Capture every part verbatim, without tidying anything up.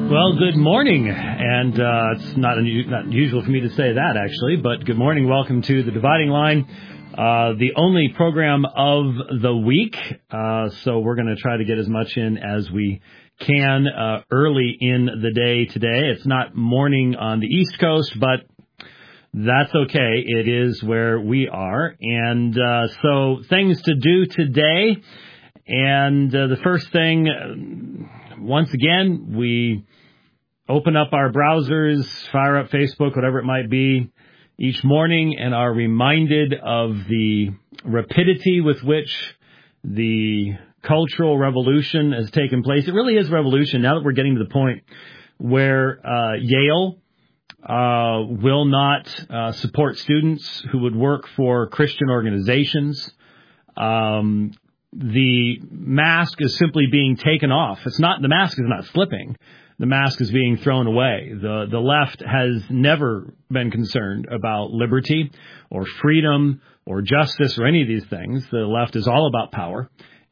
Well, good morning, and uh, it's not, un- not usual for me to say that, actually, but good morning. Welcome to The Dividing Line, uh, the only program of the week, uh, so we're going to try to get as much in as we can uh, early in the day today. It's not morning on the East Coast, but that's okay. It is where we are, and uh, so things to do today, and uh, the first thing, uh, once again, we open up our browsers, fire up Facebook, whatever it might be, each morning and are reminded of the rapidity with which the cultural revolution has taken place. It really is revolution now that we're getting to the point where uh, Yale uh, will not uh, support students who would work for Christian organizations. Um, the mask is simply being taken off. It's not, the mask is not slipping. The mask is being thrown away. The the left has never been concerned about liberty or freedom or justice or any of these things. The left is all about power.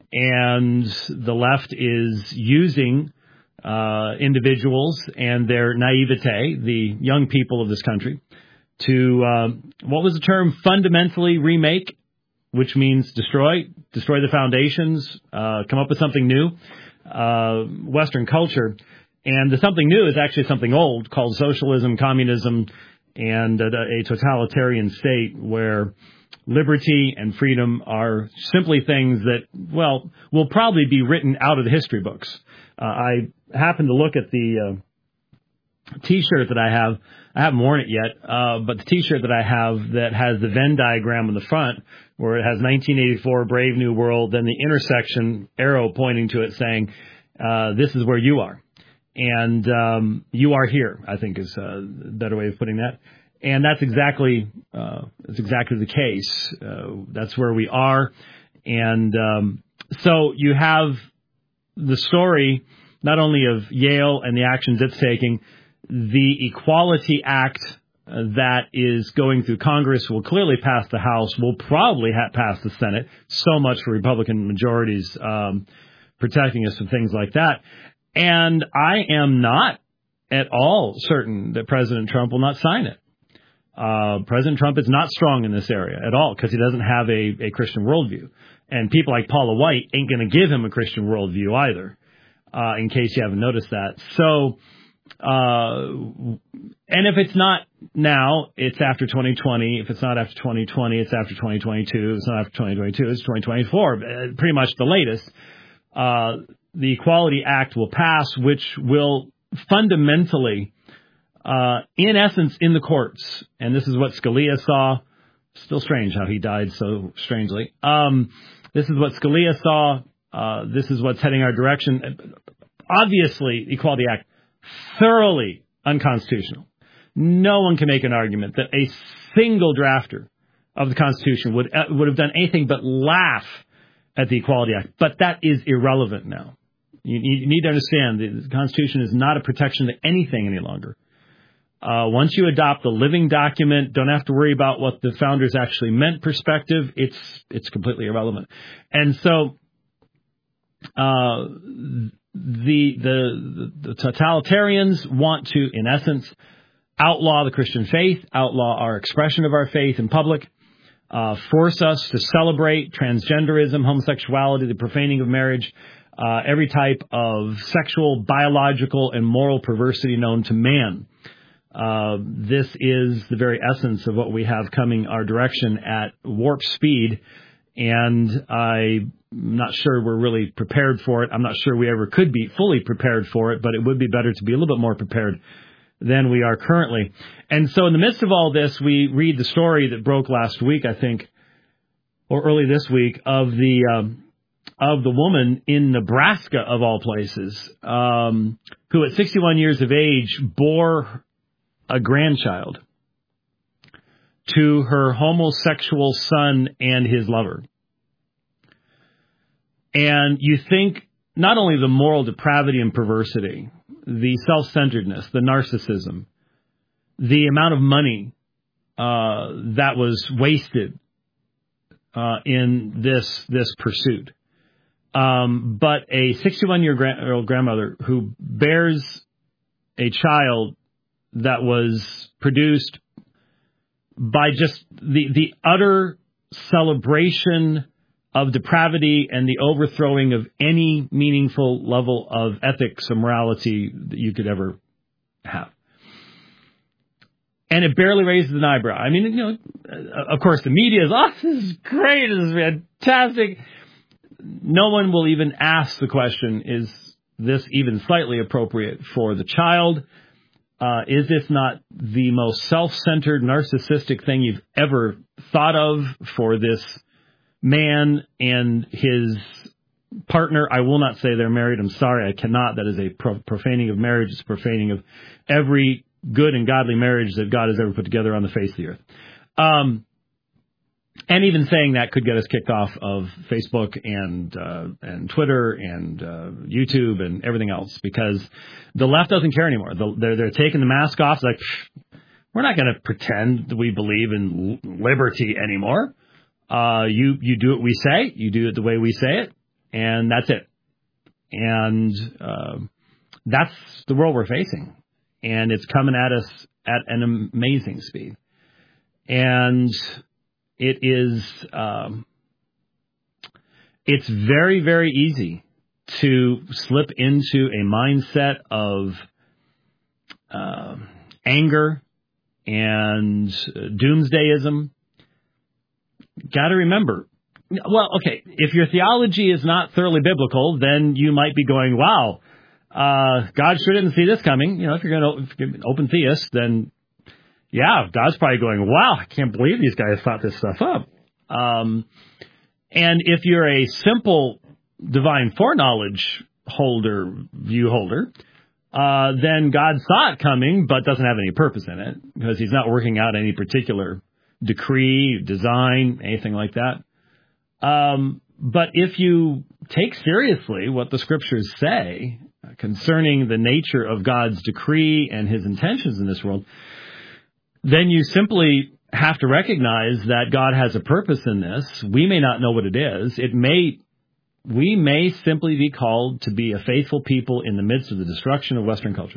And the left is using uh, individuals and their naivete, the young people of this country, to, uh, what was the term, fundamentally remake, which means destroy, destroy the foundations, uh, come up with something new, uh, Western culture. And the something new is actually something old called socialism, communism, and a, a totalitarian state where liberty and freedom are simply things that, well, will probably be written out of the history books. Uh, I happened to look at the uh, T-shirt that I have. I haven't worn it yet, uh, but the T-shirt that I have that has the Venn diagram on the front where it has nineteen eighty-four, Brave New World, then the intersection arrow pointing to it saying, uh, this is where you are. And um, you are here, I think, is a better way of putting that. And that's exactly uh, that's exactly the case. Uh, that's where we are. And um, so you have the story not only of Yale and the actions it's taking, the Equality Act uh, that is going through Congress will clearly pass the House, will probably ha- pass the Senate. So much for Republican majorities um, protecting us from things like that. And I am not at all certain that President Trump will not sign it. Uh, President Trump is not strong in this area at all because he doesn't have a, a Christian worldview. And people like Paula White ain't going to give him a Christian worldview either, uh, in case you haven't noticed that. So, uh, and if it's not now, it's after twenty twenty. If it's not after twenty twenty, it's after twenty twenty-two. If it's not after twenty twenty-two, it's twenty twenty-four. Pretty much the latest. Uh, the Equality Act will pass, which will fundamentally, uh, in essence, in the courts, and this is what Scalia saw. Still strange how he died so strangely. Um, this is what Scalia saw. Uh, this is what's heading our direction. Obviously, the Equality Act, thoroughly unconstitutional. No one can make an argument that a single drafter of the Constitution would uh, would have done anything but laugh at the Equality Act. But that is irrelevant now. You, you need to understand the Constitution is not a protection to anything any longer. Uh, once you adopt the living document, don't have to worry about what the founders actually meant perspective. It's it's completely irrelevant. And so uh, the, the the totalitarians want to, in essence, outlaw the Christian faith, outlaw our expression of our faith in public, uh, force us to celebrate transgenderism, homosexuality, the profaning of marriage, uh, every type of sexual, biological, and moral perversity known to man. Uh, this is the very essence of what we have coming our direction at warp speed, and I'm not sure we're really prepared for it. I'm not sure we ever could be fully prepared for it, but it would be better to be a little bit more prepared than we are currently. And so in the midst of all this, we read the story that broke last week, I think, or early this week, of the um, of the woman in Nebraska, of all places, um, who at sixty-one years of age bore a grandchild to her homosexual son and his lover. And you think not only the moral depravity and perversity, the self-centeredness, the narcissism, the amount of money uh, that was wasted uh, in this this pursuit. Um, but a sixty-one-year-old grandmother who bears a child that was produced by just the, the utter celebration of depravity and the overthrowing of any meaningful level of ethics or morality that you could ever have. And it barely raises an eyebrow. I mean, you know, of course, the media is, oh, this is great, this is fantastic. No one will even ask the question, is this even slightly appropriate for the child? Uh, is this not the most self-centered, narcissistic thing you've ever thought of for this man and his partner? I will not say they're married. I'm sorry, I cannot. That is a pro- profaning of marriage. It's profaning of every good and godly marriage that God has ever put together on the face of the earth. Um, and even saying that could get us kicked off of Facebook and uh, and Twitter and uh, YouTube and everything else, because the left doesn't care anymore. The, they're they're taking the mask off. It's like, we're not going to pretend that we believe in liberty anymore. Uh, you you do what we say. You do it the way we say it, and that's it. And uh, that's the world we're facing, and it's coming at us at an amazing speed. And it is um, it's very, very easy to slip into a mindset of uh, anger and doomsdayism. Got to remember, well, okay, if your theology is not thoroughly biblical, then you might be going, wow, uh, God sure didn't see this coming. You know, if you're going to be an open theist, then yeah, God's probably going, wow, I can't believe these guys thought this stuff up. Um, and if you're a simple divine foreknowledge holder, view holder, uh, then God saw it coming, but doesn't have any purpose in it, because he's not working out any particular decree, design, anything like that. Um, but if you take seriously what the scriptures say concerning the nature of God's decree and his intentions in this world, then you simply have to recognize that God has a purpose in this. We may not know what it is. It may, we may simply be called to be a faithful people in the midst of the destruction of Western culture.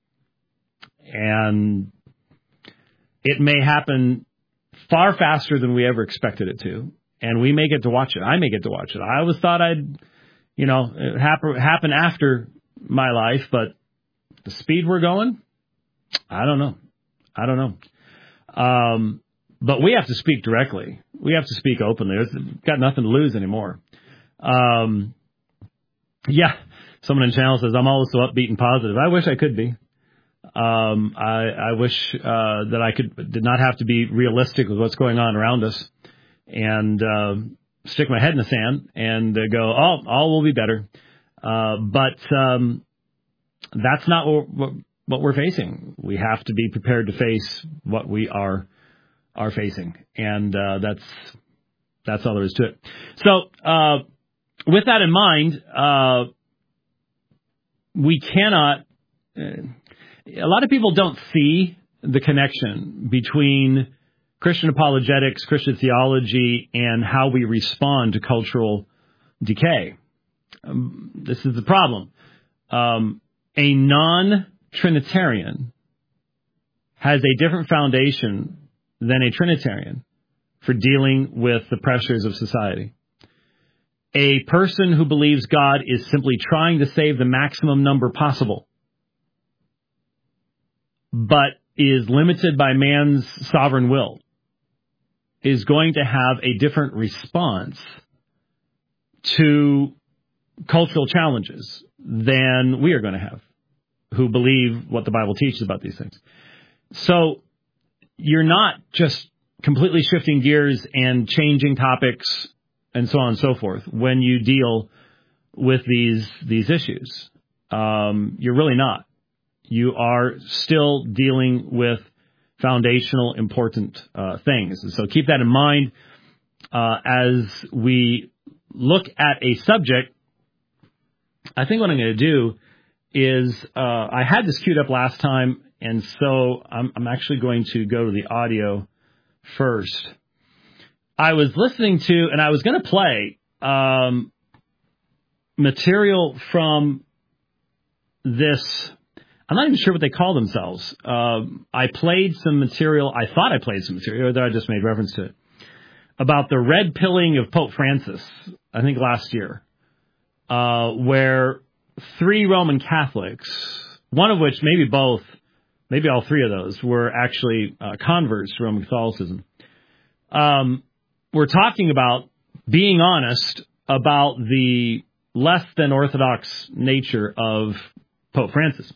And it may happen far faster than we ever expected it to. And we may get to watch it. I may get to watch it. I always thought I'd, you know, it happen, happen after my life, but the speed we're going, I don't know. I don't know. Um, but we have to speak directly. We have to speak openly. We've got nothing to lose anymore. Um, yeah, someone in the channel says, I'm always so upbeat and positive. I wish I could be. Um, I, I wish uh, that I could did not have to be realistic with what's going on around us and uh, stick my head in the sand and uh, go, oh, all will be better. Uh, but um, that's not what, what what we're facing. We have to be prepared to face what we are are facing, and uh, that's that's all there is to it. So, uh, with that in mind, uh, we cannot. Uh, a lot of people don't see the connection between Christian apologetics, Christian theology, and how we respond to cultural decay. Um, this is the problem. Um, a non-Trinitarian has a different foundation than a Trinitarian for dealing with the pressures of society. A person who believes God is simply trying to save the maximum number possible, but is limited by man's sovereign will, is going to have a different response to cultural challenges than we are going to have, who believe what the Bible teaches about these things. So you're not just completely shifting gears and changing topics and so on and so forth when you deal with these these issues. Um, you're really not. You are still dealing with foundational, important uh, things. And so keep that in mind uh, as we look at a subject. I think what I'm going to do is uh, I had this queued up last time, and so I'm, I'm actually going to go to the audio first. I was listening to, and I was going to play um, material from this. I'm not even sure what they call themselves. Uh, I played some material. I thought I played some material, or that I just made reference to it, about the red pilling of Pope Francis, I think last year, uh, where three Roman Catholics, one of which, maybe both, maybe all three of those, were actually uh, converts to Roman Catholicism. Um, we're talking about being honest about the less than orthodox nature of Pope Francis.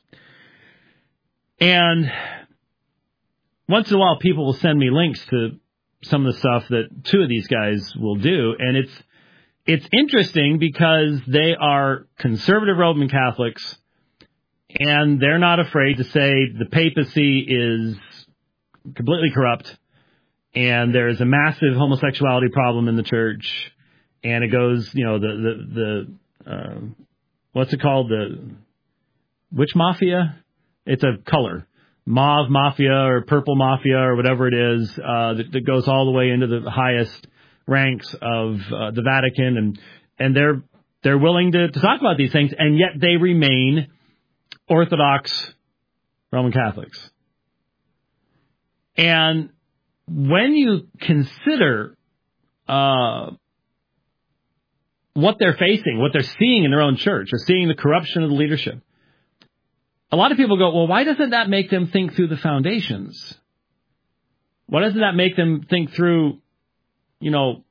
And once in a while, people will send me links to some of the stuff that two of these guys will do. And it's it's interesting because they are conservative Roman Catholics, and they're not afraid to say the papacy is completely corrupt, and there's a massive homosexuality problem in the church, and it goes, you know, the, the, the uh, what's it called? The, which mafia? It's a color. Mauve mafia or purple mafia or whatever it is, uh, that, that goes all the way into the highest ranks of uh, the Vatican, and and they're they're willing to, to talk about these things, and yet they remain Orthodox Roman Catholics. And when you consider uh, what they're facing, what they're seeing in their own church, or seeing the corruption of the leadership, a lot of people go, well, why doesn't that make them think through the foundations? Why doesn't that make them think through, you know,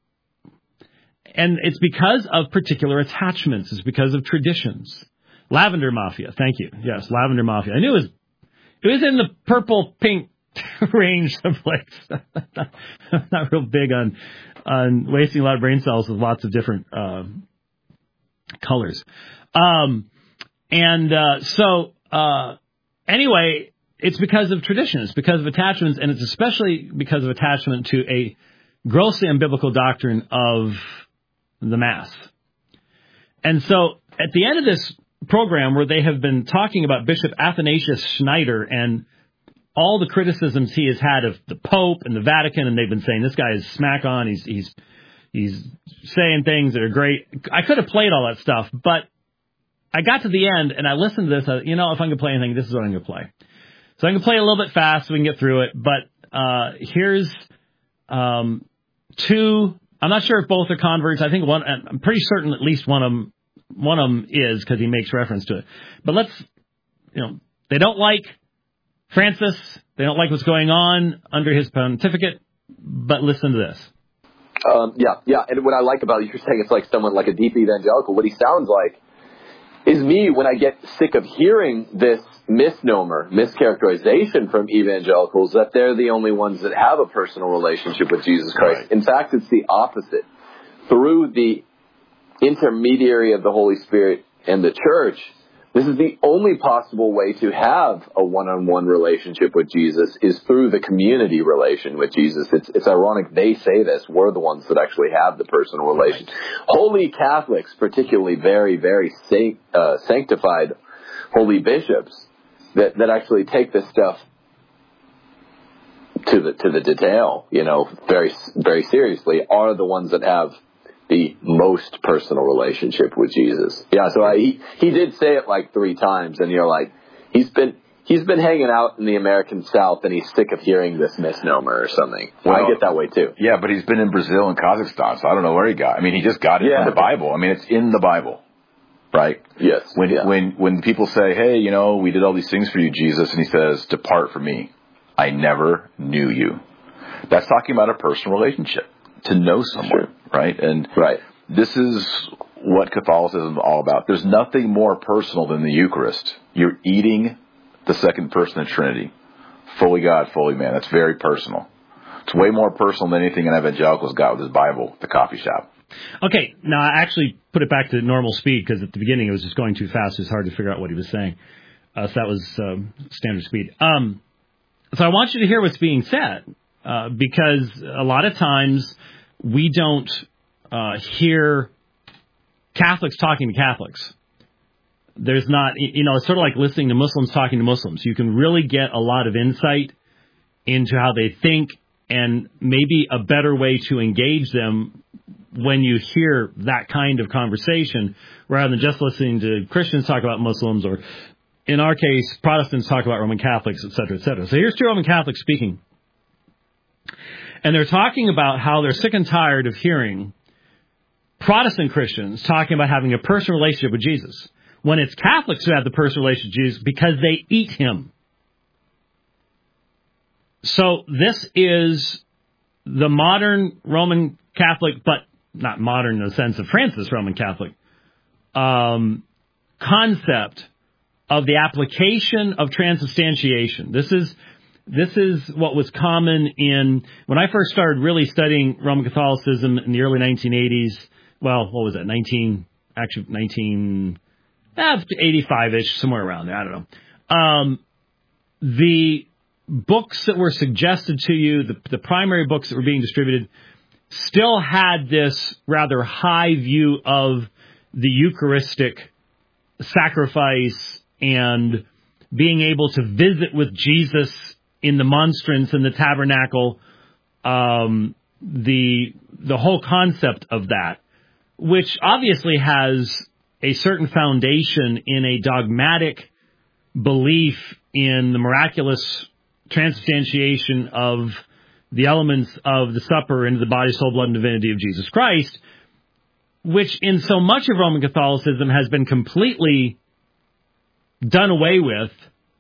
and it's because of particular attachments. It's because of traditions. Lavender Mafia. Thank you. Yes, Lavender Mafia. I knew it was, it was in the purple pink range someplace. I'm not real big on, on wasting a lot of brain cells with lots of different uh, colors. Um, and uh, so, Uh, anyway, it's because of tradition. It's because of attachments, and it's especially because of attachment to a grossly unbiblical doctrine of the Mass. And so at the end of this program, where they have been talking about Bishop Athanasius Schneider and all the criticisms he has had of the Pope and the Vatican, and they've been saying this guy is smack on, he's he's he's saying things that are great. I could have played all that stuff, but I got to the end, and I listened to this. I, you know, if I'm going to play anything, this is what I'm going to play. So I'm going to play a little bit fast so we can get through it. But uh, here's um, two. I'm not sure if both are converts. I think one. I'm pretty certain at least one of them. One of them is, because he makes reference to it. But let's, you know, they don't like Francis. They don't like what's going on under his pontificate. But listen to this. Um, yeah, yeah. And what I like about it, you're saying it's like someone like a deep evangelical. What he sounds like is me when I get sick of hearing this misnomer, mischaracterization from evangelicals that they're the only ones that have a personal relationship with Jesus Christ. Right. In fact, it's the opposite. Through the intermediary of the Holy Spirit and the church, this is the only possible way to have a one-on-one relationship with Jesus, is through the community relation with Jesus. It's, it's ironic they say this. We're the ones that actually have the personal relation. Right. Holy Catholics, particularly very, very sanct, uh, sanctified holy bishops that, that actually take this stuff to the to the detail, you know, very, very seriously, are the ones that have the most personal relationship with Jesus. Yeah, so I, he he did say it like three times, and you're like, he's been he's been hanging out in the American South, and he's sick of hearing this misnomer or something. Well, I get that way too. Yeah, but he's been in Brazil and Kazakhstan, so I don't know where he got. I mean, he just got it yeah. from the Bible. I mean, it's in the Bible, right? Yes. When yeah. when when people say, "Hey, you know, we did all these things for you, Jesus," and he says, "Depart from me, I never knew you." That's talking about a personal relationship. To know someone, sure. right? And right. this is what Catholicism is all about. There's nothing more personal than the Eucharist. You're eating the second person of the Trinity. Fully God, fully man. That's very personal. It's way more personal than anything an evangelical's got with his Bible at the coffee shop. Okay, now I actually put it back to normal speed, because at the beginning it was just going too fast. It was hard to figure out what he was saying. Uh, so that was um, standard speed. Um, so I want you to hear what's being said. Uh, because a lot of times we don't uh, hear Catholics talking to Catholics. There's not, you know, it's sort of like listening to Muslims talking to Muslims. You can really get a lot of insight into how they think, and maybe a better way to engage them when you hear that kind of conversation, rather than just listening to Christians talk about Muslims, or in our case, Protestants talk about Roman Catholics, et cetera, et cetera. So here's two Roman Catholics speaking. And they're talking about how they're sick and tired of hearing Protestant Christians talking about having a personal relationship with Jesus, when it's Catholics who have the personal relationship with Jesus because they eat him. So this is the modern Roman Catholic, but not modern in the sense of Francis Roman Catholic, um, concept of the application of transubstantiation. This is this is what was common in, when I first started really studying Roman Catholicism in the early nineteen eighties. Well, what was that? nineteen actually nineteen eighty-five-ish, somewhere around there. I don't know. Um, the books that were suggested to you, the, the primary books that were being distributed, still had this rather high view of the Eucharistic sacrifice and being able to visit with Jesus in the monstrance and the tabernacle, um, the the whole concept of that, which obviously has a certain foundation in a dogmatic belief in the miraculous transubstantiation of the elements of the supper into the body, soul, blood, and divinity of Jesus Christ, which in so much of Roman Catholicism has been completely done away with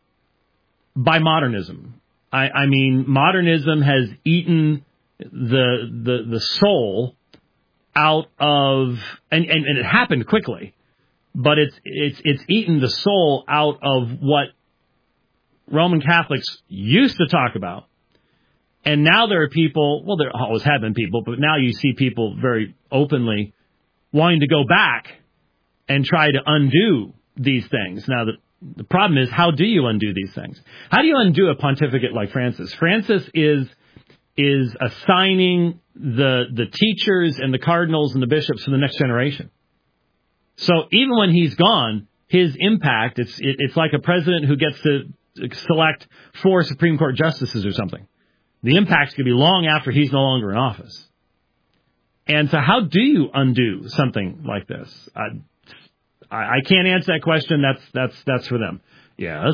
by modernism. I, I mean, modernism has eaten the the the soul out of, and, and, and it happened quickly, but it's it's it's eaten the soul out of what Roman Catholics used to talk about. And now there are people, well, there always have been people, but now you see people very openly wanting to go back and try to undo these things. Now, the, the problem is, how do you undo these things? How do you undo a pontificate like Francis? Francis is is assigning the the teachers and the cardinals and the bishops to the next generation. So even when he's gone, his impact, it's it, it's like a president who gets to select four Supreme Court justices or something. The impact's going to be long after he's no longer in office. And so how do you undo something like this? I, I, I can't answer that question. That's that's that's for them. Yes.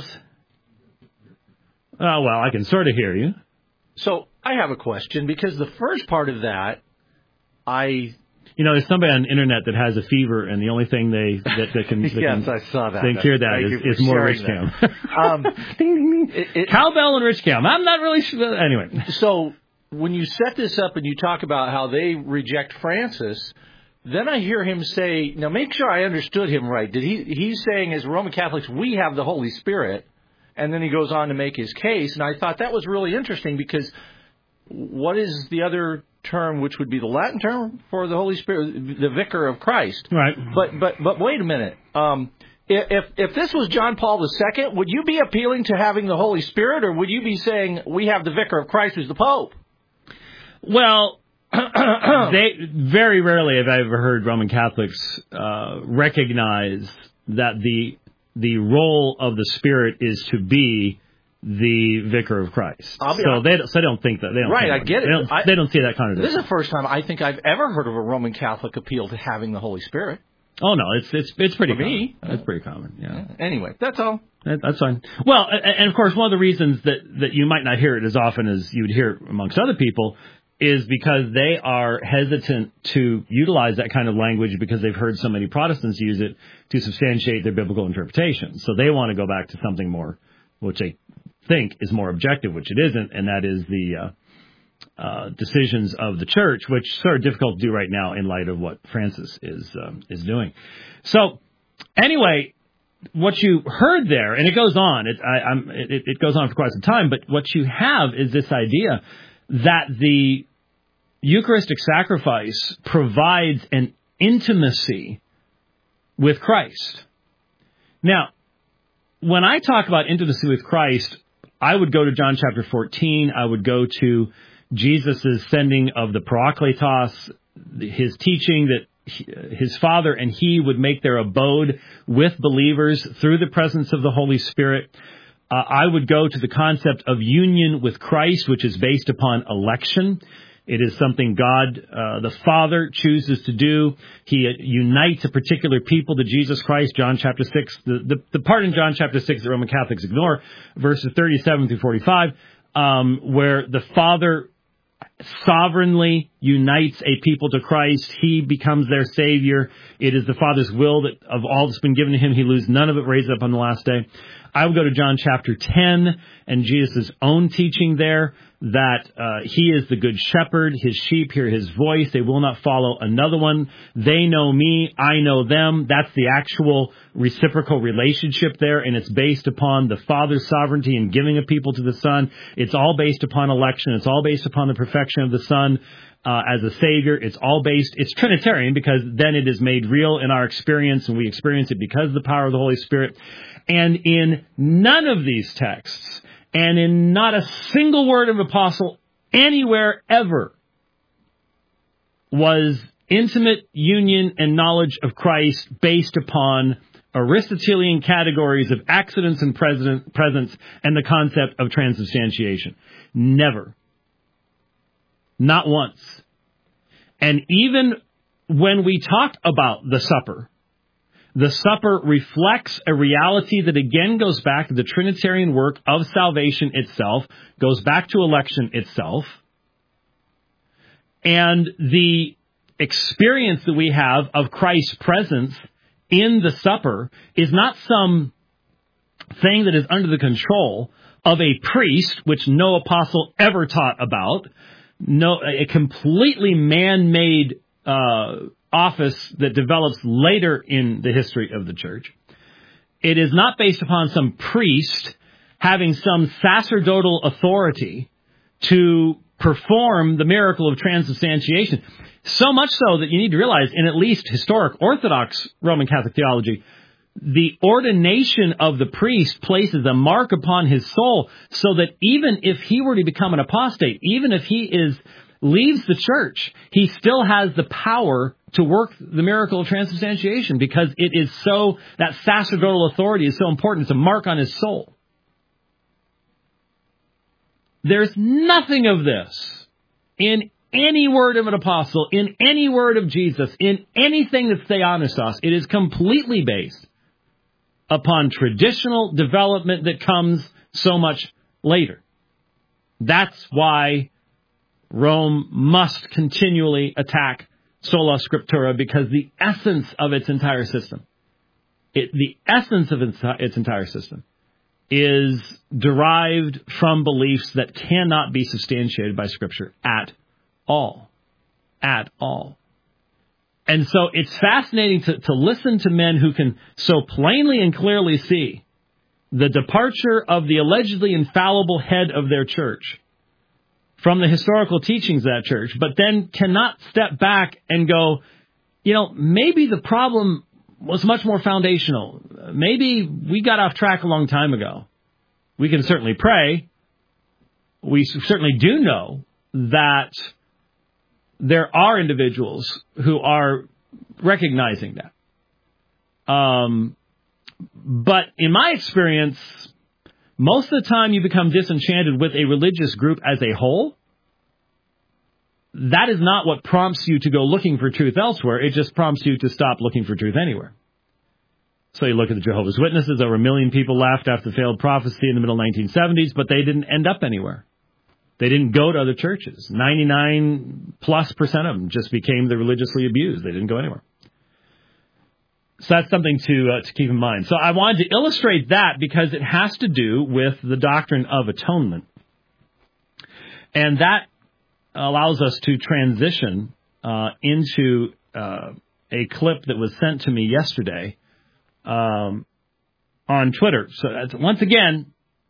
Oh, well, I can sort of hear you. So I have a question, because the first part of that, I... You know, there's somebody on the internet that has a fever, and the only thing they that, that can, that yes, can I saw that. they can cure that is, is more Rich Cam. um, it, it, Cowbell and Rich Cam. I'm not really sure. Anyway. So when you set this up and you talk about how they reject Francis, then I hear him say, now make sure I understood him right. Did he? He's saying, as Roman Catholics, we have the Holy Spirit, and then he goes on to make his case. And I thought that was really interesting, because what is the other term, which would be the Latin term for the Holy Spirit, the Vicar of Christ? Right. But but but wait a minute. Um, if if this was John Paul the Second, would you be appealing to having the Holy Spirit, or would you be saying we have the Vicar of Christ, who's the Pope? Well, they very rarely have I ever heard Roman Catholics uh, recognize that the the role of the Spirit is to be the Vicar of Christ. I'll be so they don't, so they don't think that. They don't right, I that. get it. They don't, I, they don't see that kind of This is the first time I think I've ever heard of a Roman Catholic appeal to having the Holy Spirit. Oh, no, it's it's it's pretty For common. me. It's pretty common, yeah. Anyway, that's all. That, that's fine. Well, and, and of course, one of the reasons that, that you might not hear it as often as you would hear it amongst other people is because they are hesitant to utilize that kind of language because they've heard so many Protestants use it to substantiate their biblical interpretation. So they want to go back to something more, which they think is more objective, which it isn't, and that is the uh, uh, decisions of the Church, which is sort of difficult to do right now in light of what Francis is um, is doing. So anyway, what you heard there, and it goes on, it, I, I'm, it, it goes on for quite some time, but what you have is this idea that the Eucharistic sacrifice provides an intimacy with Christ. Now, when I talk about intimacy with Christ, I would go to John chapter fourteen. I would go to Jesus' sending of the Parakletos, his teaching that his Father and he would make their abode with believers through the presence of the Holy Spirit. Uh, I would go to the concept of union with Christ, which is based upon election. It is something God, uh, the Father, chooses to do. He uh, unites a particular people to Jesus Christ. John chapter six, the, the, the part in John chapter six that Roman Catholics ignore, verses thirty-seven through forty-five, um, where the Father sovereignly unites a people to Christ. He becomes their Savior. It is the Father's will that of all that's been given to him, he lose none of it, raise it up on the last day. I would go to John chapter ten and Jesus' own teaching there that uh, he is the good shepherd. His sheep hear his voice. They will not follow another one. They know me. I know them. That's the actual reciprocal relationship there, and it's based upon the Father's sovereignty in giving a people to the Son. It's all based upon election. It's all based upon the perfection of the Son uh, as a Savior. It's all based, it's Trinitarian because then it is made real in our experience, and we experience it because of the power of the Holy Spirit. And in none of these texts, and in not a single word of apostle anywhere ever, was intimate union and knowledge of Christ based upon Aristotelian categories of accidents and presence and the concept of transubstantiation. Never. Not once. And even when we talked about the supper, the supper reflects a reality that again goes back to the Trinitarian work of salvation itself, goes back to election itself. And the experience that we have of Christ's presence in the supper is not some thing that is under the control of a priest, which no apostle ever taught about, no, a completely man-made uh office that develops later in the history of the church. It is not based upon some priest having some sacerdotal authority to perform the miracle of transubstantiation. So much so that you need to realize, in at least historic Orthodox Roman Catholic theology, the ordination of the priest places a mark upon his soul so that even if he were to become an apostate, even if he is leaves the church, he still has the power to work the miracle of transubstantiation because it is so, that sacerdotal authority is so important. It's a mark on his soul. There's nothing of this in any word of an apostle, in any word of Jesus, in anything that's Theonostos. It is completely based upon traditional development that comes so much later. That's why Rome must continually attack sola scriptura because the essence of its entire system, it, the essence of its, its entire system is derived from beliefs that cannot be substantiated by Scripture at all. At all. And so it's fascinating to, to listen to men who can so plainly and clearly see the departure of the allegedly infallible head of their church from the historical teachings of that church, but then cannot step back and go, you know, maybe the problem was much more foundational. Maybe we got off track a long time ago. We can certainly pray. We certainly do know that there are individuals who are recognizing that. Um, but in my experience, most of the time you become disenchanted with a religious group as a whole. That is not what prompts you to go looking for truth elsewhere. It just prompts you to stop looking for truth anywhere. So you look at the Jehovah's Witnesses. Over a million people left after the failed prophecy in the middle nineteen seventies, but they didn't end up anywhere. They didn't go to other churches. ninety-nine plus percent of them just became the religiously abused. They didn't go anywhere. So that's something to uh, to keep in mind. So I wanted to illustrate that because it has to do with the doctrine of atonement. And that allows us to transition uh, into uh, a clip that was sent to me yesterday um, on Twitter. So that's, once again,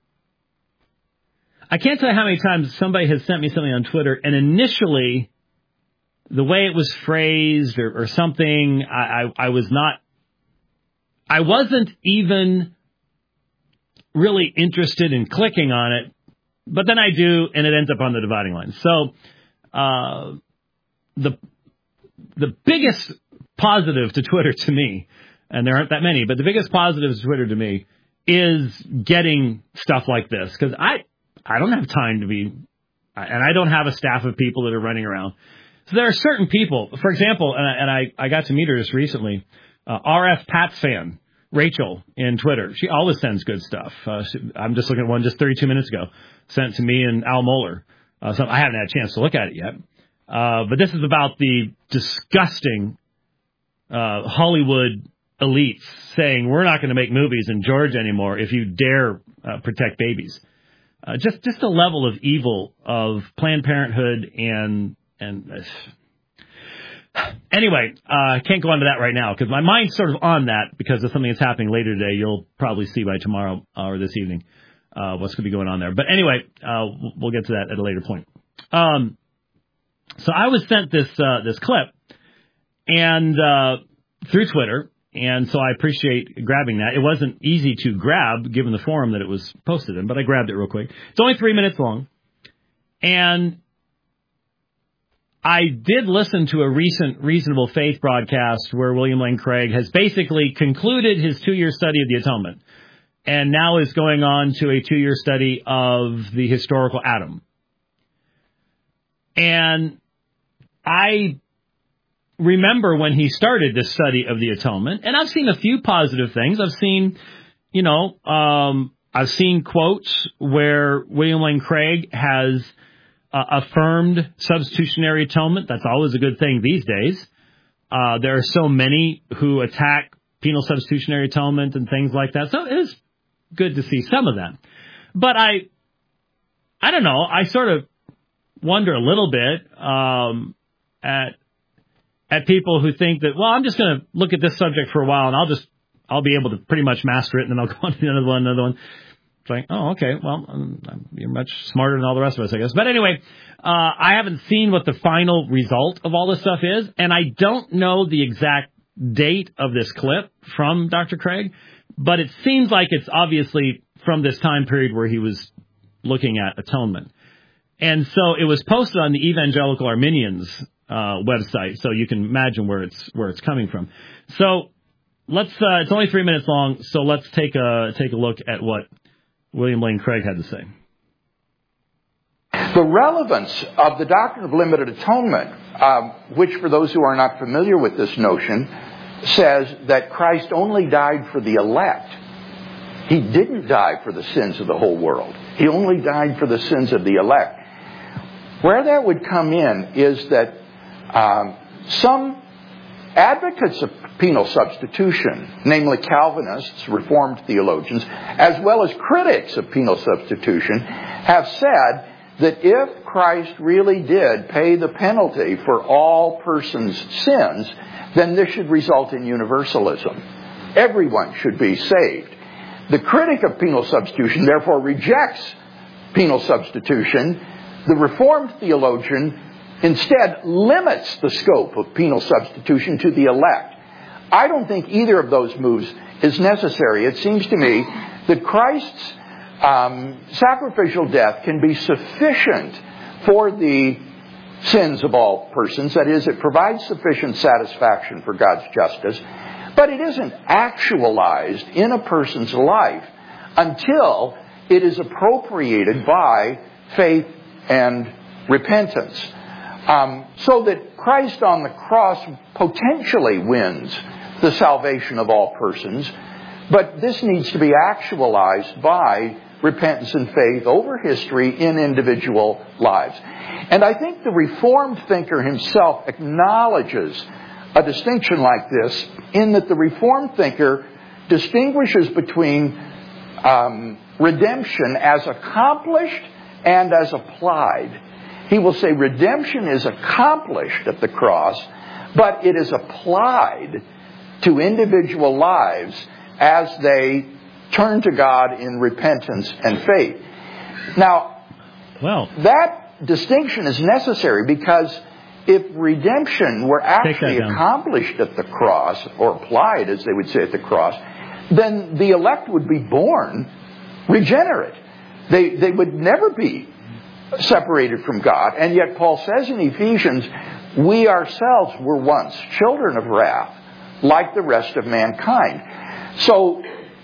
I can't tell you how many times somebody has sent me something on Twitter, and initially, the way it was phrased or, or something, I, I, I was not, I wasn't even really interested in clicking on it, but then I do, and it ends up on the dividing line. So, uh, the the biggest positive to Twitter to me, and there aren't that many, but the biggest positive to Twitter to me is getting stuff like this, because I, I don't have time to be and I don't have a staff of people that are running around. So there are certain people, for example, and I, and I, I got to meet her just recently, uh, R F Pats fan, Rachel in Twitter. She always sends good stuff. Uh, she, I'm just looking at one just thirty-two minutes ago, sent to me and Al Mohler. Uh, so I haven't had a chance to look at it yet. Uh, but this is about the disgusting uh, Hollywood elites saying we're not going to make movies in Georgia anymore if you dare uh, protect babies. Uh, just just the level of evil of Planned Parenthood and and uh, anyway, I uh, can't go into that right now because my mind's sort of on that because of something that's happening later today. You'll probably see by tomorrow or this evening uh, what's going to be going on there. But anyway, uh, we'll get to that at a later point. Um, so I was sent this uh, this clip and uh, through Twitter. And so I appreciate grabbing that. It wasn't easy to grab, given the forum that it was posted in, but I grabbed it real quick. It's only three minutes long. And I did listen to a recent Reasonable Faith broadcast where William Lane Craig has basically concluded his two-year study of the Atonement and now is going on to a two-year study of the historical Adam. And I remember when he started this study of the Atonement, and I've seen a few positive things. I've seen, you know, um, I've seen quotes where William Lane Craig has uh, affirmed substitutionary atonement. That's always a good thing these days. Uh, there are so many who attack penal substitutionary atonement and things like that. So it is good to see some of that. But I, I don't know. I sort of wonder a little bit um, at at people who think that, well, I'm just going to look at this subject for a while and I'll just, I'll be able to pretty much master it and then I'll go on to another one, another one. It's like, oh, okay, well, um, you're much smarter than all the rest of us, I guess. But anyway, uh, I haven't seen what the final result of all this stuff is, and I don't know the exact date of this clip from Doctor Craig, but it seems like it's obviously from this time period where he was looking at atonement. And so it was posted on the Evangelical Arminians Uh, website, so you can imagine where it's where it's coming from. So let's. Uh, it's only three minutes long, so let's take a take a look at what William Lane Craig had to say. The relevance of the doctrine of limited atonement, um, which for those who are not familiar with this notion, says that Christ only died for the elect. He didn't die for the sins of the whole world. He only died for the sins of the elect. Where that would come in is that Um, some advocates of penal substitution, namely Calvinists, Reformed theologians, as well as critics of penal substitution, have said that if Christ really did pay the penalty for all persons' sins, then this should result in universalism. Everyone should be saved. The critic of penal substitution therefore rejects penal substitution. The Reformed theologian instead limits the scope of penal substitution to the elect. I don't think either of those moves is necessary. It seems to me that Christ's um, sacrificial death can be sufficient for the sins of all persons. That is, it provides sufficient satisfaction for God's justice. But it isn't actualized in a person's life until it is appropriated by faith and repentance. Um, so that Christ on the cross potentially wins the salvation of all persons, but this needs to be actualized by repentance and faith over history in individual lives. And I think the Reformed thinker himself acknowledges a distinction like this in that the Reformed thinker distinguishes between um, redemption as accomplished and as applied. He will say redemption is accomplished at the cross, but it is applied to individual lives as they turn to God in repentance and faith. Now, well, that distinction is necessary because if redemption were actually accomplished at the cross, or applied, as they would say, at the cross, then the elect would be born regenerate. They, they would never be separated from God. And yet Paul says in Ephesians, we ourselves were once children of wrath, like the rest of mankind. So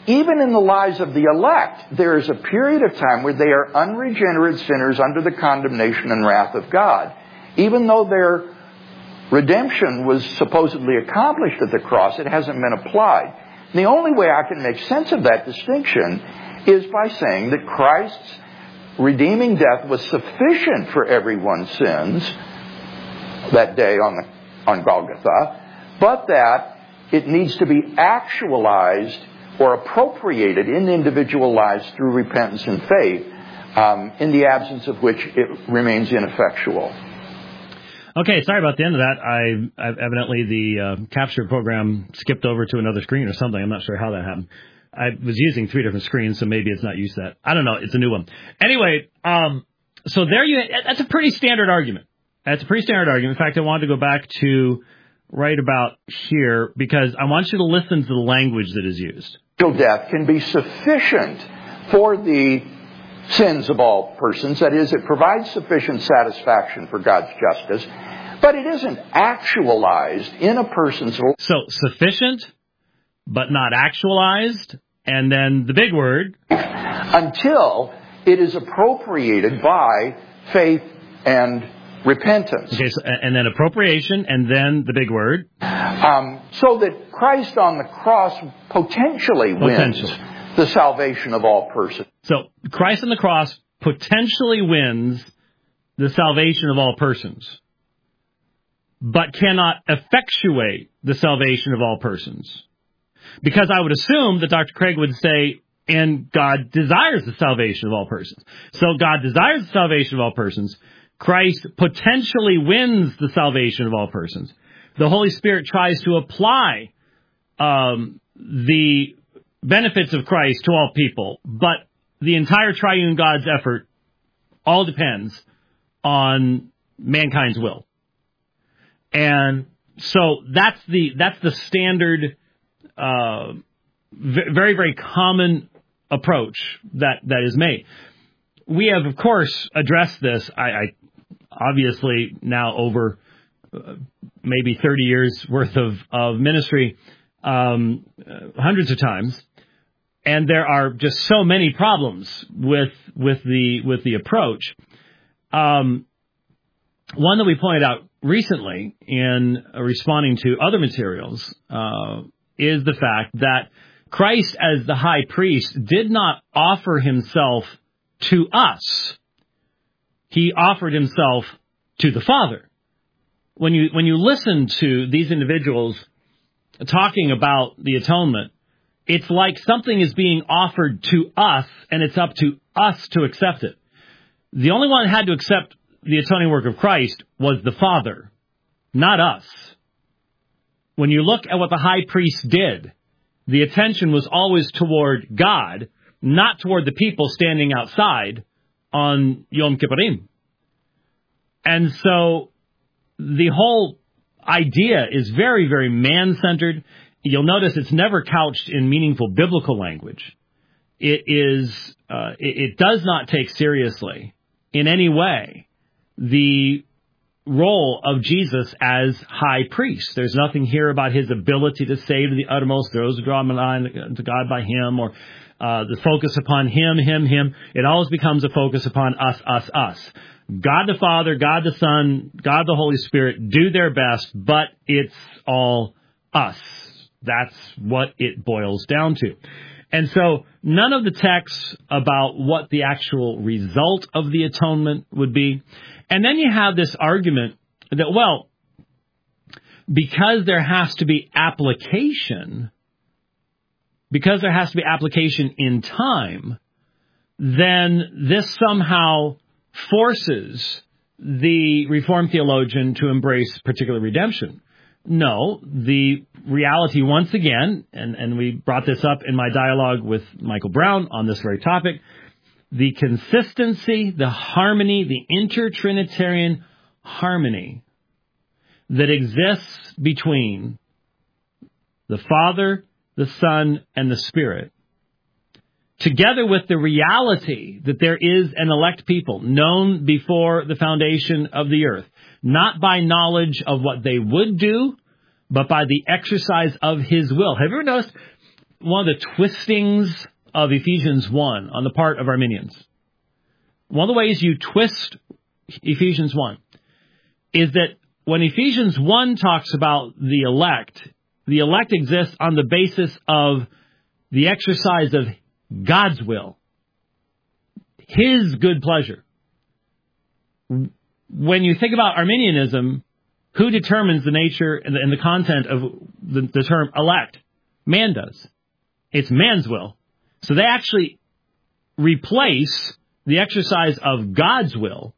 even in the lives of the elect, there is a period of time where they are unregenerate sinners under the condemnation and wrath of God. Even though their redemption was supposedly accomplished at the cross, it hasn't been applied. And the only way I can make sense of that distinction is by saying that Christ's redeeming death was sufficient for everyone's sins that day on the, on Golgotha, but that it needs to be actualized or appropriated in individual lives through repentance and faith, um, in the absence of which it remains ineffectual. Okay, sorry about the end of that. I, I evidently the uh, capture program skipped over to another screen or something. I'm not sure how that happened. I was using three different screens, so maybe it's not used to that. I don't know. It's a new one. Anyway, um, so there you. That's a pretty standard argument. That's a pretty standard argument. In fact, I wanted to go back to right about here because I want you to listen to the language that is used. Death can be sufficient for the sins of all persons. That is, it provides sufficient satisfaction for God's justice, but it isn't actualized in a person's life. So sufficient, but not actualized, and then the big word. Until it is appropriated by faith and repentance. Okay, so, and then appropriation, and then the big word. Um, so that Christ on the cross potentially wins the salvation of all persons. So Christ on the cross potentially wins the salvation of all persons, but cannot effectuate the salvation of all persons. Because I would assume that Doctor Craig would say, and God desires the salvation of all persons. So God desires the salvation of all persons. Christ potentially wins the salvation of all persons. The Holy Spirit tries to apply um, the benefits of Christ to all people, but the entire triune God's effort all depends on mankind's will. And so that's the that's the standard, uh, very, very common approach that, that is made. We have, of course, addressed this, I, I obviously now over uh, maybe thirty years worth of, of ministry, um, uh, hundreds of times. And there are just so many problems with with the with the approach. Um, one that we pointed out recently in responding to other materials uh, is the fact that Christ, as the high priest, did not offer himself to us. He offered himself to the Father. When you when you listen to these individuals talking about the atonement, it's like something is being offered to us, and it's up to us to accept it. The only one that had to accept the atoning work of Christ was the Father, not us. When you look at what the high priest did, the attention was always toward God, not toward the people standing outside on Yom Kippurim. And so the whole idea is very, very man-centered. You'll notice it's never couched in meaningful biblical language. It is, uh, it, it does not take seriously in any way the role of Jesus as high priest. There's nothing here about his ability to save to the uttermost, those who draw nigh to God by him, or uh, the focus upon him, him, him. It always becomes a focus upon us, us, us. God the Father, God the Son, God the Holy Spirit do their best, but it's all us. That's what it boils down to. And so none of the texts about what the actual result of the atonement would be. And then you have this argument that, well, because there has to be application, because there has to be application in time, then this somehow forces the Reformed theologian to embrace particular redemption. No, the reality, once again, and, and we brought this up in my dialogue with Michael Brown on this very topic, the consistency, the harmony, the inter-Trinitarian harmony that exists between the Father, the Son, and the Spirit, together with the reality that there is an elect people known before the foundation of the earth, not by knowledge of what they would do, but by the exercise of his will. Have you ever noticed one of the twistings of Ephesians one on the part of Arminians. One of the ways you twist Ephesians one is that when Ephesians one talks about the elect, the elect exists on the basis of the exercise of God's will, His good pleasure. When you think about Arminianism, who determines the nature and the, and the content of the, the term elect? Man does. It's man's will. So they actually replace the exercise of God's will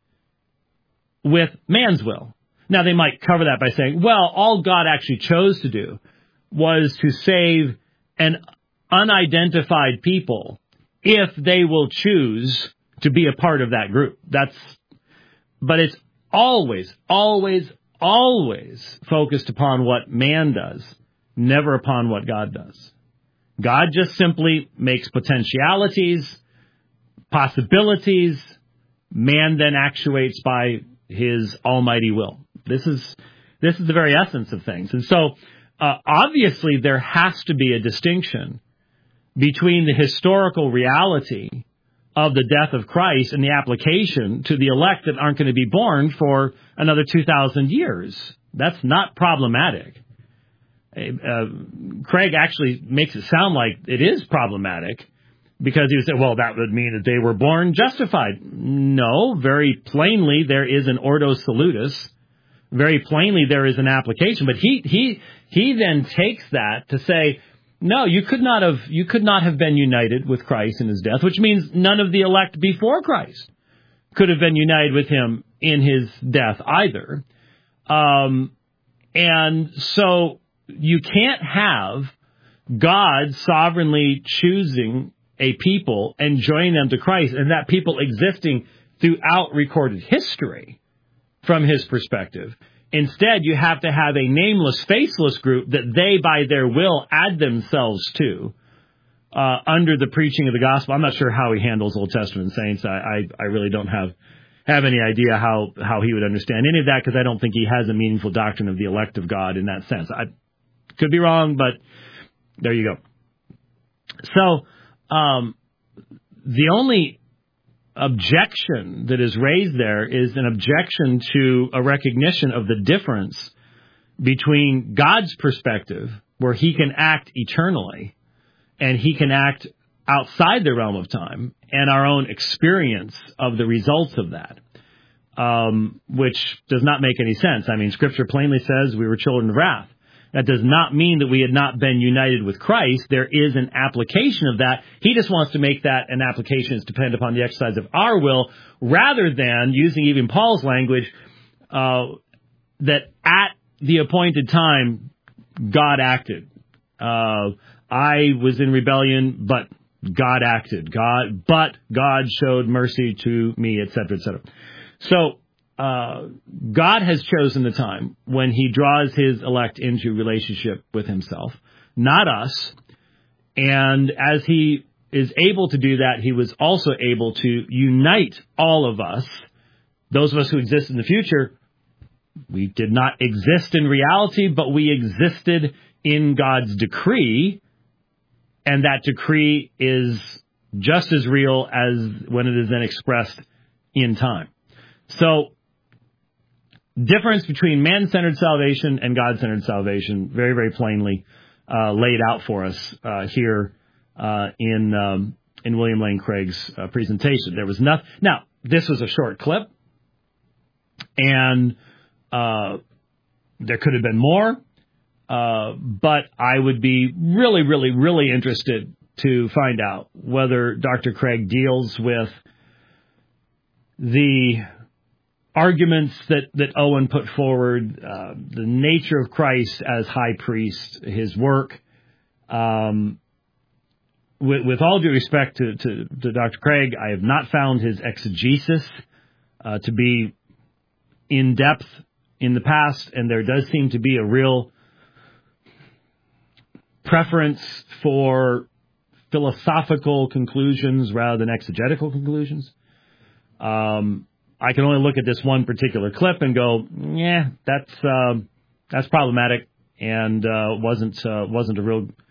with man's will. Now, they might cover that by saying, well, all God actually chose to do was to save an unidentified people if they will choose to be a part of that group. That's, but it's always, always, always focused upon what man does, never upon what God does. God just simply makes potentialities, possibilities. Man then actuates by His almighty will. This is this is the very essence of things. And so, uh, obviously, there has to be a distinction between the historical reality of the death of Christ and the application to the elect that aren't going to be born for another two thousand years. That's not problematic. Uh, Craig actually makes it sound like it is problematic because he would say, well, that would mean that they were born justified. No, very plainly there is an ordo salutis. Very plainly there is an application. But he he he then takes that to say, no, you could not have you could not have been united with Christ in His death, which means none of the elect before Christ could have been united with Him in His death either. Um, and so you can't have God sovereignly choosing a people and joining them to Christ, and that people existing throughout recorded history from His perspective. Instead, you have to have a nameless, faceless group that they, by their will, add themselves to uh, under the preaching of the gospel. I'm not sure how He handles Old Testament saints. I, I, I really don't have have any idea how, how He would understand any of that, because I don't think He has a meaningful doctrine of the elect of God in that sense. I could be wrong, but there you go. So um, the only objection that is raised there is an objection to a recognition of the difference between God's perspective, where He can act eternally and He can act outside the realm of time, and our own experience of the results of that, um, which does not make any sense. I mean, Scripture plainly says we were children of wrath. That does not mean that we had not been united with Christ. There is an application of that. He just wants to make that an application that's dependent upon the exercise of our will, rather than, using even Paul's language, uh, that at the appointed time, God acted. Uh, I was in rebellion, but God acted. God, but God showed mercy to me, et cetera, et cetera. So, Uh, God has chosen the time when He draws His elect into relationship with Himself, not us. And as He is able to do that, He was also able to unite all of us, those of us who exist in the future. We did not exist in reality, but we existed in God's decree, and that decree is just as real as when it is then expressed in time. So, difference between man-centered salvation and God-centered salvation, very, very plainly uh, laid out for us uh, here uh, in um, in William Lane Craig's uh, presentation. There was nothing. Now, this was a short clip, and uh, there could have been more, uh, but I would be really, really, really interested to find out whether Doctor Craig deals with the arguments that, that Owen put forward, uh, the nature of Christ as high priest, His work. Um, with, with all due respect to, to, to Doctor Craig, I have not found his exegesis uh, to be in depth in the past, and there does seem to be a real preference for philosophical conclusions rather than exegetical conclusions. Um, I can only look at this one particular clip and go, yeah, that's uh, that's problematic, and uh, wasn't uh, wasn't a real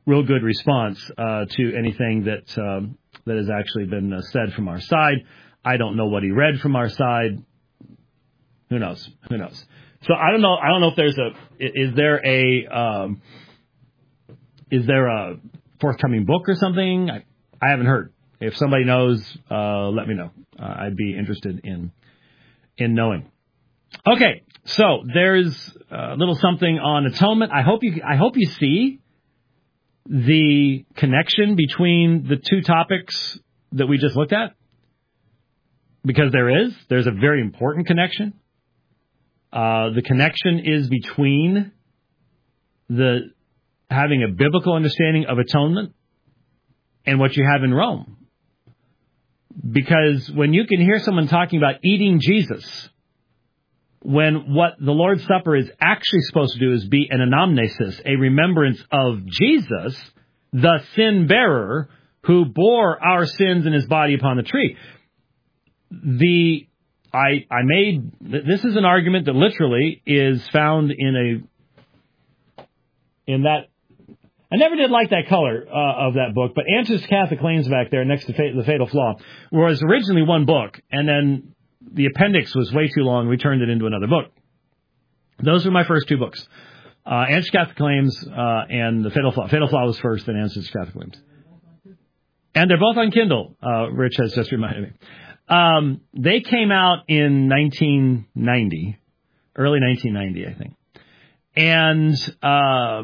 real good response uh, to anything that um, that has actually been uh, said from our side. I don't know what he read from our side. Who knows? Who knows? So I don't know. I don't know if there's a. Is there a? Um, is there a forthcoming book or something? I, I haven't heard. If somebody knows, uh, let me know. Uh, I'd be interested in in knowing. Okay, so there's a little something on atonement. I hope you. I hope you see the connection between the two topics that we just looked at, because there is. There's a very important connection. Uh, the connection is between the having a biblical understanding of atonement and what you have in Rome. Because when you can hear someone talking about eating Jesus, when what the Lord's Supper is actually supposed to do is be an anamnesis, a remembrance of Jesus, the sin bearer who bore our sins in his body upon the tree. The I I made this is an argument that literally is found in a in that. I never did like that color uh, of that book, but Answers to Catholic Claims back there next to The Fatal Flaw was originally one book, and then the appendix was way too long. We turned it into another book. Those were my first two books, uh, Answers to Catholic Claims uh, and The Fatal Flaw. Fatal Flaw was first, then Answers to Catholic Claims. And they're both on Kindle, uh, Rich has just reminded me. Um, they came out in nineteen ninety, early nineteen ninety, I think. And uh,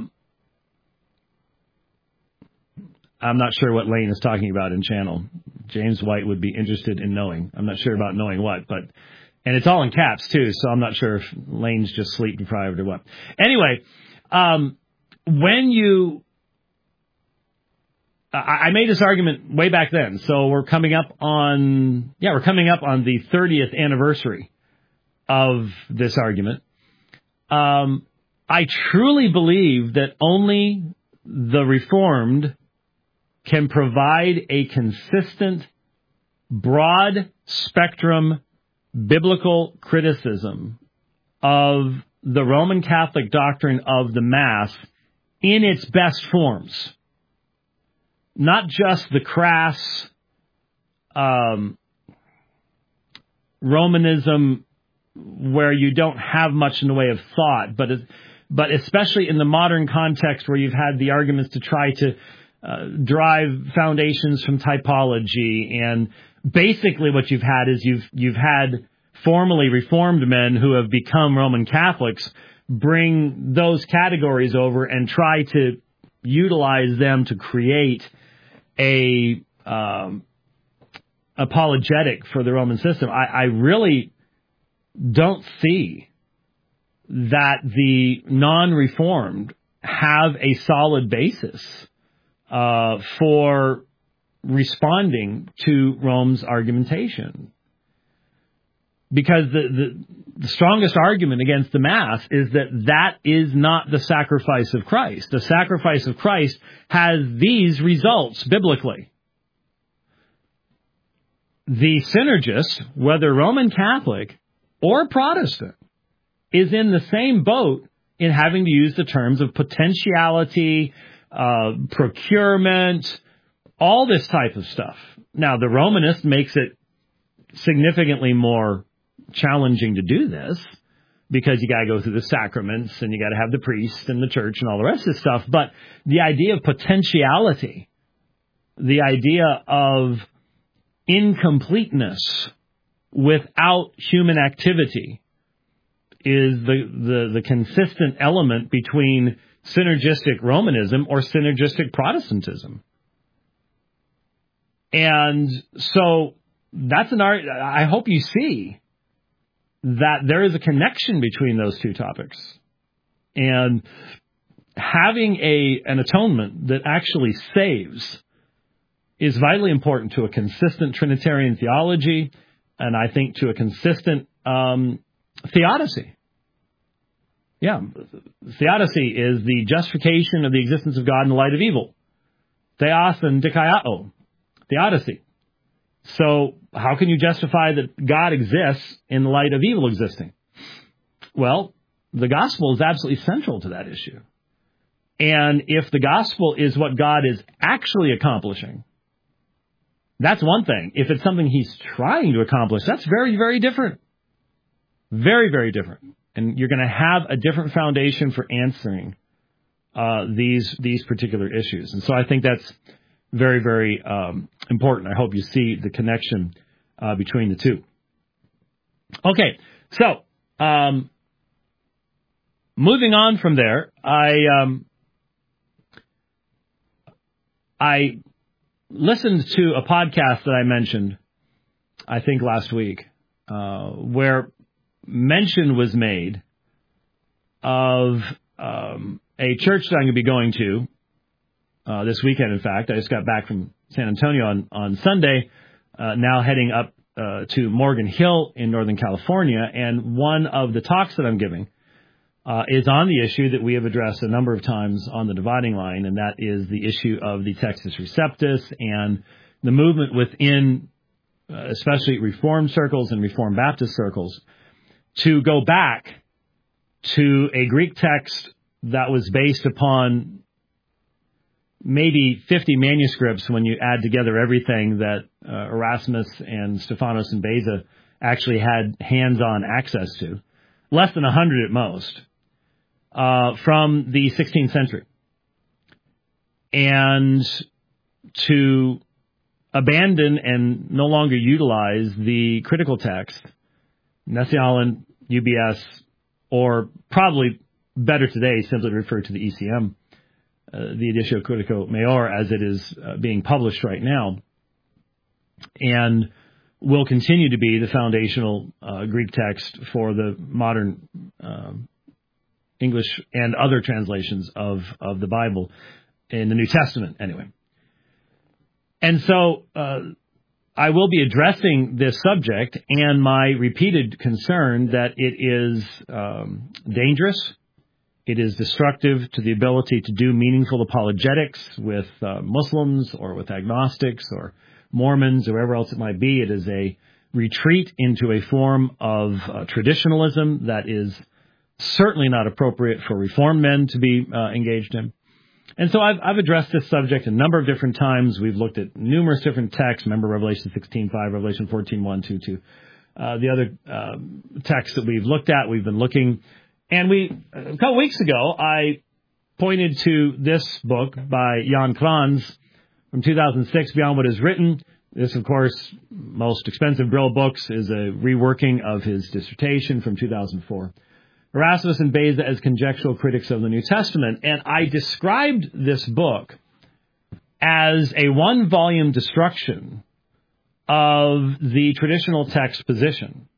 I'm not sure what Lane is talking about in channel. James White would be interested in knowing. I'm not sure about knowing what, but, and it's all in caps too, so I'm not sure if Lane's just sleep deprived or what. Anyway, um, when you, I, I made this argument way back then, so we're coming up on, yeah, we're coming up on the thirtieth anniversary of this argument. Um, I truly believe that only the Reformed can provide a consistent, broad spectrum biblical criticism of the Roman Catholic doctrine of the Mass in its best forms. Not just the crass um, Romanism where you don't have much in the way of thought, but but especially in the modern context where you've had the arguments to try to Uh, drive foundations from typology, and basically what you've had is you've you've had formerly Reformed men who have become Roman Catholics bring those categories over and try to utilize them to create a um, apologetic for the Roman system. I, I really don't see that the non-Reformed have a solid basis Uh, for responding to Rome's argumentation. Because the, the, the strongest argument against the Mass is that that is not the sacrifice of Christ. The sacrifice of Christ has these results biblically. The synergist, whether Roman Catholic or Protestant, is in the same boat in having to use the terms of potentiality, Uh, procurement, all this type of stuff. Now, the Romanist makes it significantly more challenging to do this because you got to go through the sacraments and you got to have the priest and the church and all the rest of this stuff. But the idea of potentiality, the idea of incompleteness without human activity is the, the, the consistent element between synergistic Romanism or synergistic Protestantism. And so that's an art. I hope you see that there is a connection between those two topics. And having a an atonement that actually saves is vitally important to a consistent Trinitarian theology, and I think to a consistent um, theodicy. Yeah, theodicy is the justification of the existence of God in the light of evil. Theos and dikaiao, theodicy. So how can you justify that God exists in the light of evil existing? Well, the gospel is absolutely central to that issue. And if the gospel is what God is actually accomplishing, that's one thing. If it's something he's trying to accomplish, that's very, very different. Very, very different. And you're going to have a different foundation for answering uh, these these particular issues. And so I think that's very, very um, important. I hope you see the connection uh, between the two. Okay, so um, moving on from there, I um, I listened to a podcast that I mentioned, I think last week, uh, where mention was made of um, a church that I'm going to be going to uh, this weekend. In fact, I just got back from San Antonio on, on Sunday, uh, now heading up uh, to Morgan Hill in Northern California. And one of the talks that I'm giving uh, is on the issue that we have addressed a number of times on the Dividing Line, and that is the issue of the Textus Receptus and the movement within, uh, especially Reformed circles and Reformed Baptist circles, to go back to a Greek text that was based upon maybe fifty manuscripts when you add together everything that uh, Erasmus and Stephanos and Beza actually had hands-on access to, less than one hundred at most, uh, from the sixteenth century. And to abandon and no longer utilize the critical text, Nestle-Aland, U B S, or probably better today, simply refer to the E C M, uh, the Editio Critico Major, as it is uh, being published right now, and will continue to be the foundational uh, Greek text for the modern uh, English and other translations of, of the Bible in the New Testament, anyway. And so uh, I will be addressing this subject and my repeated concern that it is um, dangerous, it is destructive to the ability to do meaningful apologetics with uh, Muslims or with agnostics or Mormons or wherever else it might be. It is a retreat into a form of uh, traditionalism that is certainly not appropriate for Reformed men to be uh, engaged in. And so I've, I've addressed this subject a number of different times. We've looked at numerous different texts. Remember Revelation sixteen five, Revelation fourteen one, two two. Uh, the other uh, texts that we've looked at, we've been looking. And we, a couple weeks ago, I pointed to this book by Jan Kranz from two thousand six, Beyond What Is Written. This, of course, most expensive Brill books, is a reworking of his dissertation from two thousand four. Erasmus and Beza as conjectural critics of the New Testament. And I described this book as a one-volume destruction of the traditional text position.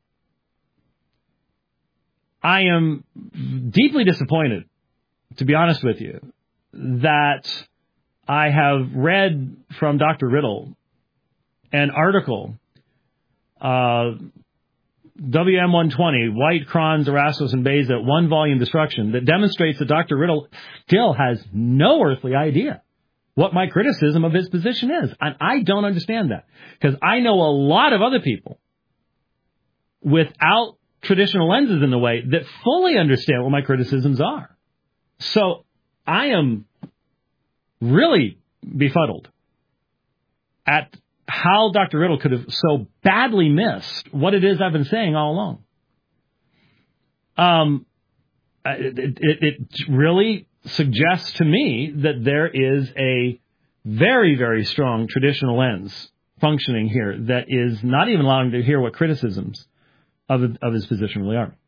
I am deeply disappointed, to be honest with you, that I have read from Doctor Riddle an article, uh, W M one twenty, White, Kranz, Erasmus, and Beza, one-volume destruction, that demonstrates that Doctor Riddle still has no earthly idea what my criticism of his position is. And I don't understand that, because I know a lot of other people without traditional lenses in the way that fully understand what my criticisms are. So I am really befuddled at how Doctor Riddle could have so badly missed what it is I've been saying all along. Um, it, it, it really suggests to me that there is a very, very strong traditional lens functioning here that is not even allowing to hear what criticisms of, of his position really are.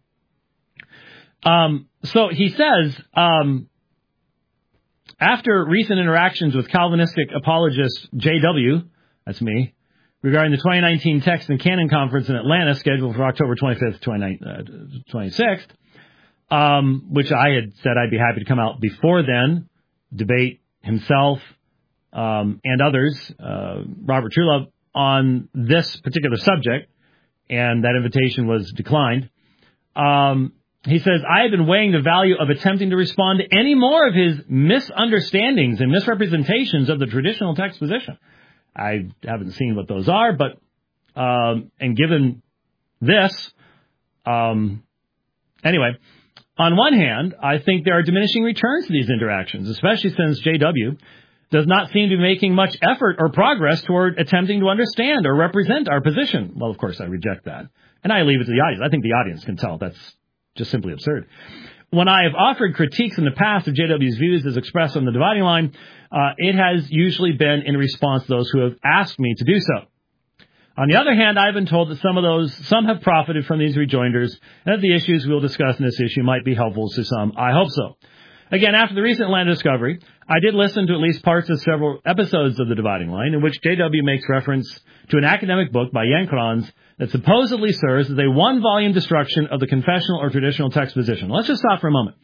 Um, so he says, um, after recent interactions with Calvinistic apologist J W, that's me, regarding the twenty nineteen Text and Canon Conference in Atlanta, scheduled for October twenty-fifth, twenty-sixth, um, which I had said I'd be happy to come out before then, debate himself um, and others, uh, Robert Truelove, on this particular subject, and that invitation was declined. Um, he says, I have been weighing the value of attempting to respond to any more of his misunderstandings and misrepresentations of the traditional text position. I haven't seen what those are, but, um, and given this, um, anyway, On one hand, I think there are diminishing returns to these interactions, especially since J W does not seem to be making much effort or progress toward attempting to understand or represent our position. Well, of course, I reject that. And I leave it to the audience. I think the audience can tell. That's just simply absurd. When I have offered critiques in the past of J W's views as expressed on the Dividing Line, uh, it has usually been in response to those who have asked me to do so. On the other hand, I've been told that some of those, some have profited from these rejoinders, and that the issues we'll discuss in this issue might be helpful to some. I hope so. Again, after the recent land discovery, I did listen to at least parts of several episodes of The Dividing Line in which J W makes reference to an academic book by Jan Kranz that supposedly serves as a one-volume destruction of the confessional or traditional text position. Let's just stop for a moment.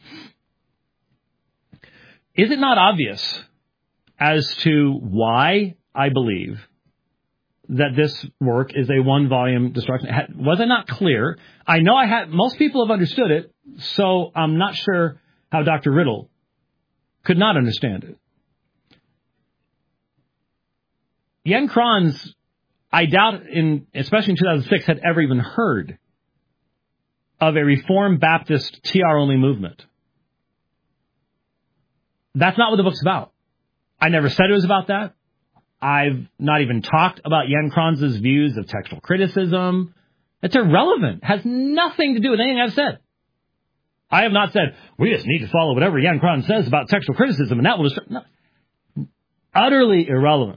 Is it not obvious as to why I believe that this work is a one-volume destruction? Was it not clear? I know I had, most people have understood it, so I'm not sure how Doctor Riddle could not understand it. Jan Kranz, I doubt, in especially in two thousand six, had ever even heard of a Reformed Baptist T R-only movement. That's not what the book's about. I never said it was about that. I've not even talked about Jan Kranz's views of textual criticism. It's irrelevant. It has nothing to do with anything I've said. I have not said, we just need to follow whatever Jan Kranz says about textual criticism, and that will destroy. No. Utterly irrelevant.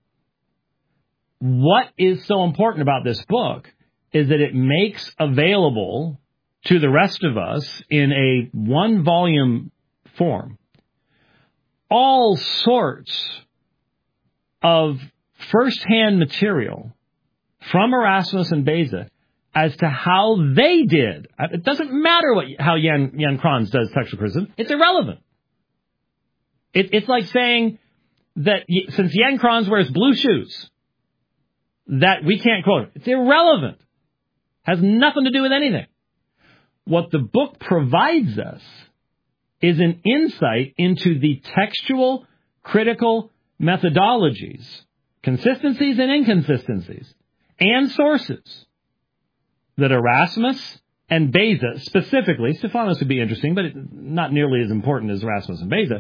What is so important about this book is that it makes available to the rest of us in a one-volume form all sorts of first-hand material from Erasmus and Beza as to how they did. It doesn't matter what how Jan, Jan Kranz does textual criticism. It's irrelevant. It, it's like saying that since Jan Kranz wears blue shoes, that we can't quote it. It's irrelevant. Has nothing to do with anything. What the book provides us is an insight into the textual, critical methodologies, consistencies and inconsistencies, and sources that Erasmus and Beza, specifically, Stephanos would be interesting, but not nearly as important as Erasmus and Beza,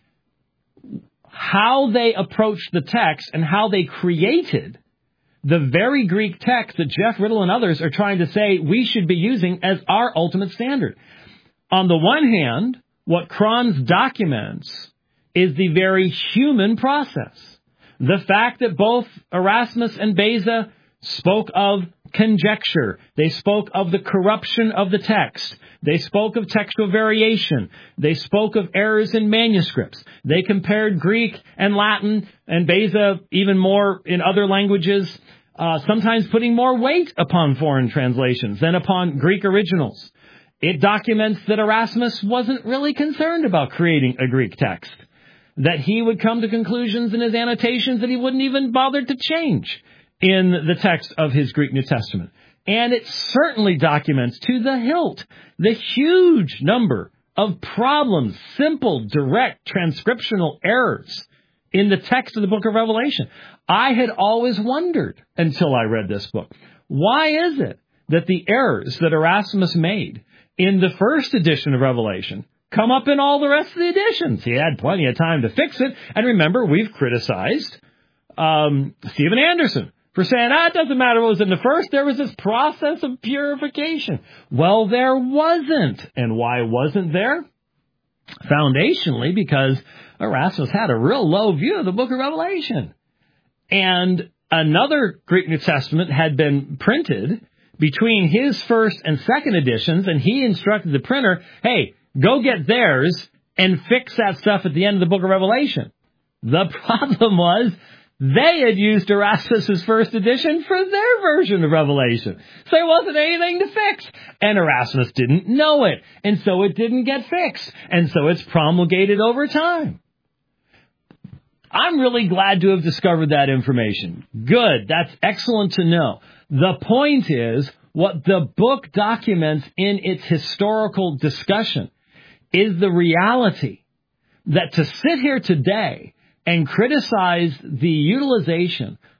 how they approached the text and how they created the very Greek text that Jeff Riddle and others are trying to say we should be using as our ultimate standard. On the one hand, what Kranz documents is the very human process. The fact that both Erasmus and Beza spoke of conjecture. They spoke of the corruption of the text. They spoke of textual variation. They spoke of errors in manuscripts. They compared Greek and Latin, and Beza even more in other languages, uh, sometimes putting more weight upon foreign translations than upon Greek originals. It documents that Erasmus wasn't really concerned about creating a Greek text, that he would come to conclusions in his annotations that he wouldn't even bother to change in the text of his Greek New Testament. And it certainly documents to the hilt the huge number of problems, simple, direct, transcriptional errors in the text of the book of Revelation. I had always wondered until I read this book, why is it that the errors that Erasmus made in the first edition of Revelation come up in all the rest of the editions? He had plenty of time to fix it. And remember, we've criticized um, Stephen Anderson for saying, ah, it doesn't matter what was in the first. There was this process of purification. Well, there wasn't. And why wasn't there? Foundationally, because Erasmus had a real low view of the book of Revelation. And another Greek New Testament had been printed between his first and second editions, and he instructed the printer, hey, go get theirs and fix that stuff at the end of the book of Revelation. The problem was they had used Erasmus's first edition for their version of Revelation. So there wasn't anything to fix. And Erasmus didn't know it. And so it didn't get fixed. And so it's promulgated over time. I'm really glad to have discovered that information. Good. That's excellent to know. The point is, what the book documents in its historical discussion is the reality that to sit here today and criticize the utilization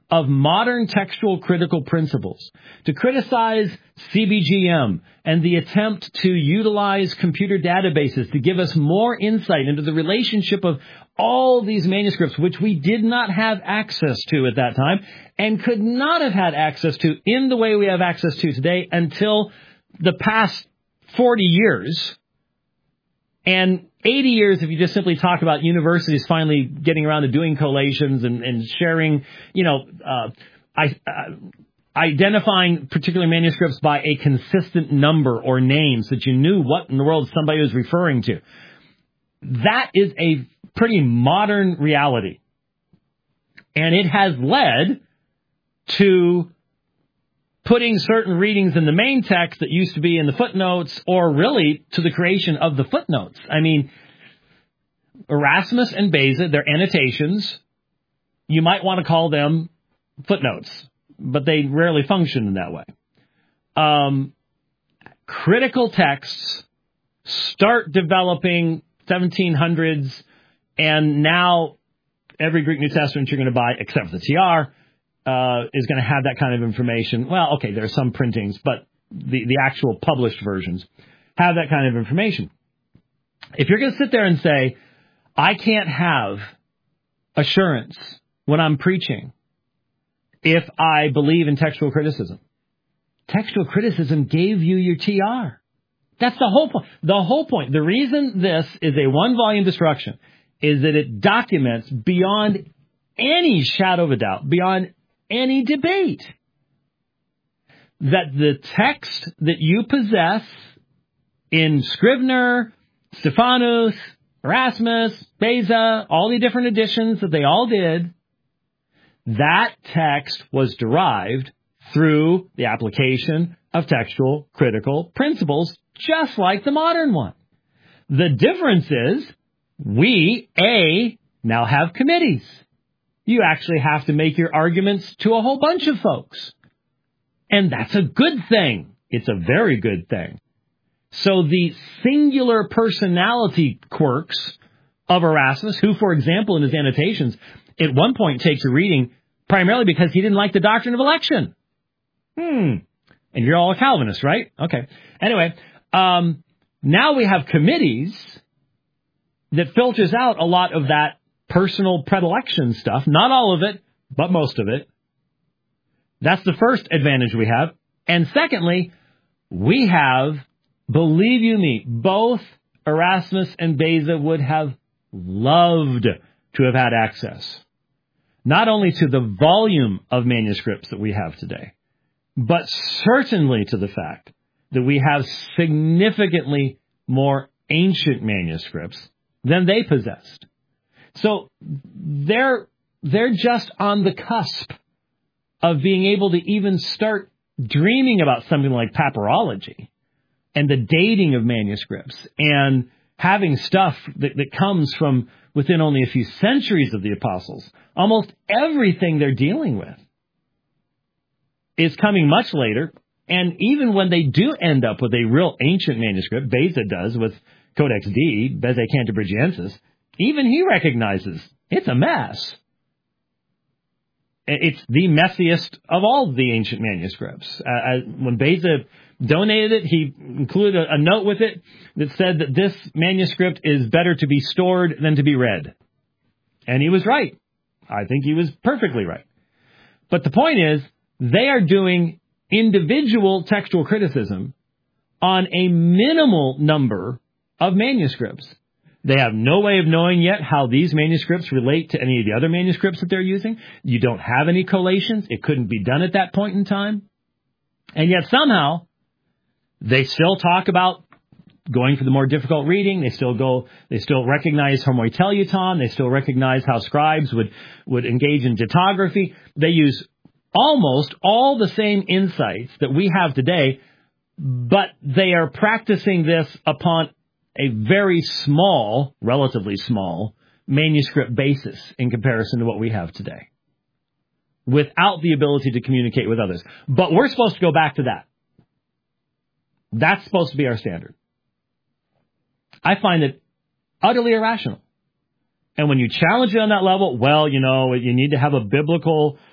of modern textual critical principles, to criticize C B G M and the attempt to utilize computer databases to give us more insight into the relationship of all these manuscripts, which we did not have access to at that time and could not have had access to in the way we have access to today until the past forty years. And eighty years if you just simply talk about universities finally getting around to doing collations and, and sharing, you know, uh, I, uh, identifying particular manuscripts by a consistent number or name so that you knew what in the world somebody was referring to. That is a pretty modern reality. And it has led to putting certain readings in the main text that used to be in the footnotes, or really to the creation of the footnotes. I mean, Erasmus and Beza, their annotations, you might want to call them footnotes, but they rarely function in that way. Um, critical texts start developing seventeen hundreds, and now every Greek New Testament you're going to buy, except for the T R, Uh, is going to have that kind of information. Well, okay, there are some printings, but the, the actual published versions have that kind of information. If you're going to sit there and say, I can't have assurance when I'm preaching if I believe in textual criticism. Textual criticism gave you your T R. That's the whole point. The whole point. The reason this is a one-volume destruction is that it documents beyond any shadow of a doubt, beyond any debate, that the text that you possess in Scrivener, Stephanus, Erasmus, Beza, all the different editions that they all did, that text was derived through the application of textual critical principles, just like the modern one. The difference is we, A, now have committees. You actually have to make your arguments to a whole bunch of folks. And that's a good thing. It's a very good thing. So the singular personality quirks of Erasmus, who, for example, in his annotations, at one point takes a reading primarily because he didn't like the doctrine of election. Hmm. And you're all a Calvinist, right? Okay. Anyway, um, now we have committees that filters out a lot of that personal predilection stuff. Not all of it, but most of it. That's the first advantage we have. And secondly, we have, believe you me, both Erasmus and Beza would have loved to have had access, not only to the volume of manuscripts that we have today, but certainly to the fact that we have significantly more ancient manuscripts than they possessed. So they're they're just on the cusp of being able to even start dreaming about something like papyrology and the dating of manuscripts and having stuff that, that comes from within only a few centuries of the apostles. Almost everything they're dealing with is coming much later. And even when they do end up with a real ancient manuscript, Beza does with Codex D, Bezae Cantabrigiensis, even he recognizes it's a mess. It's the messiest of all the ancient manuscripts. Uh, when Beza donated it, he included a, a note with it that said that this manuscript is better to be stored than to be read. And he was right. I think he was perfectly right. But the point is, they are doing individual textual criticism on a minimal number of manuscripts. They have no way of knowing yet how these manuscripts relate to any of the other manuscripts that they're using. You don't have any collations. It couldn't be done at that point in time. And yet somehow they still talk about going for the more difficult reading. They still go, they still recognize homoteleuton. They still recognize how scribes would, would engage in dittography. They use almost all the same insights that we have today, but they are practicing this upon a very small, relatively small, manuscript basis in comparison to what we have today, without the ability to communicate with others. But we're supposed to go back to that. That's supposed to be our standard. I find it utterly irrational. And when you challenge it on that level, well, you know, you need to have a biblical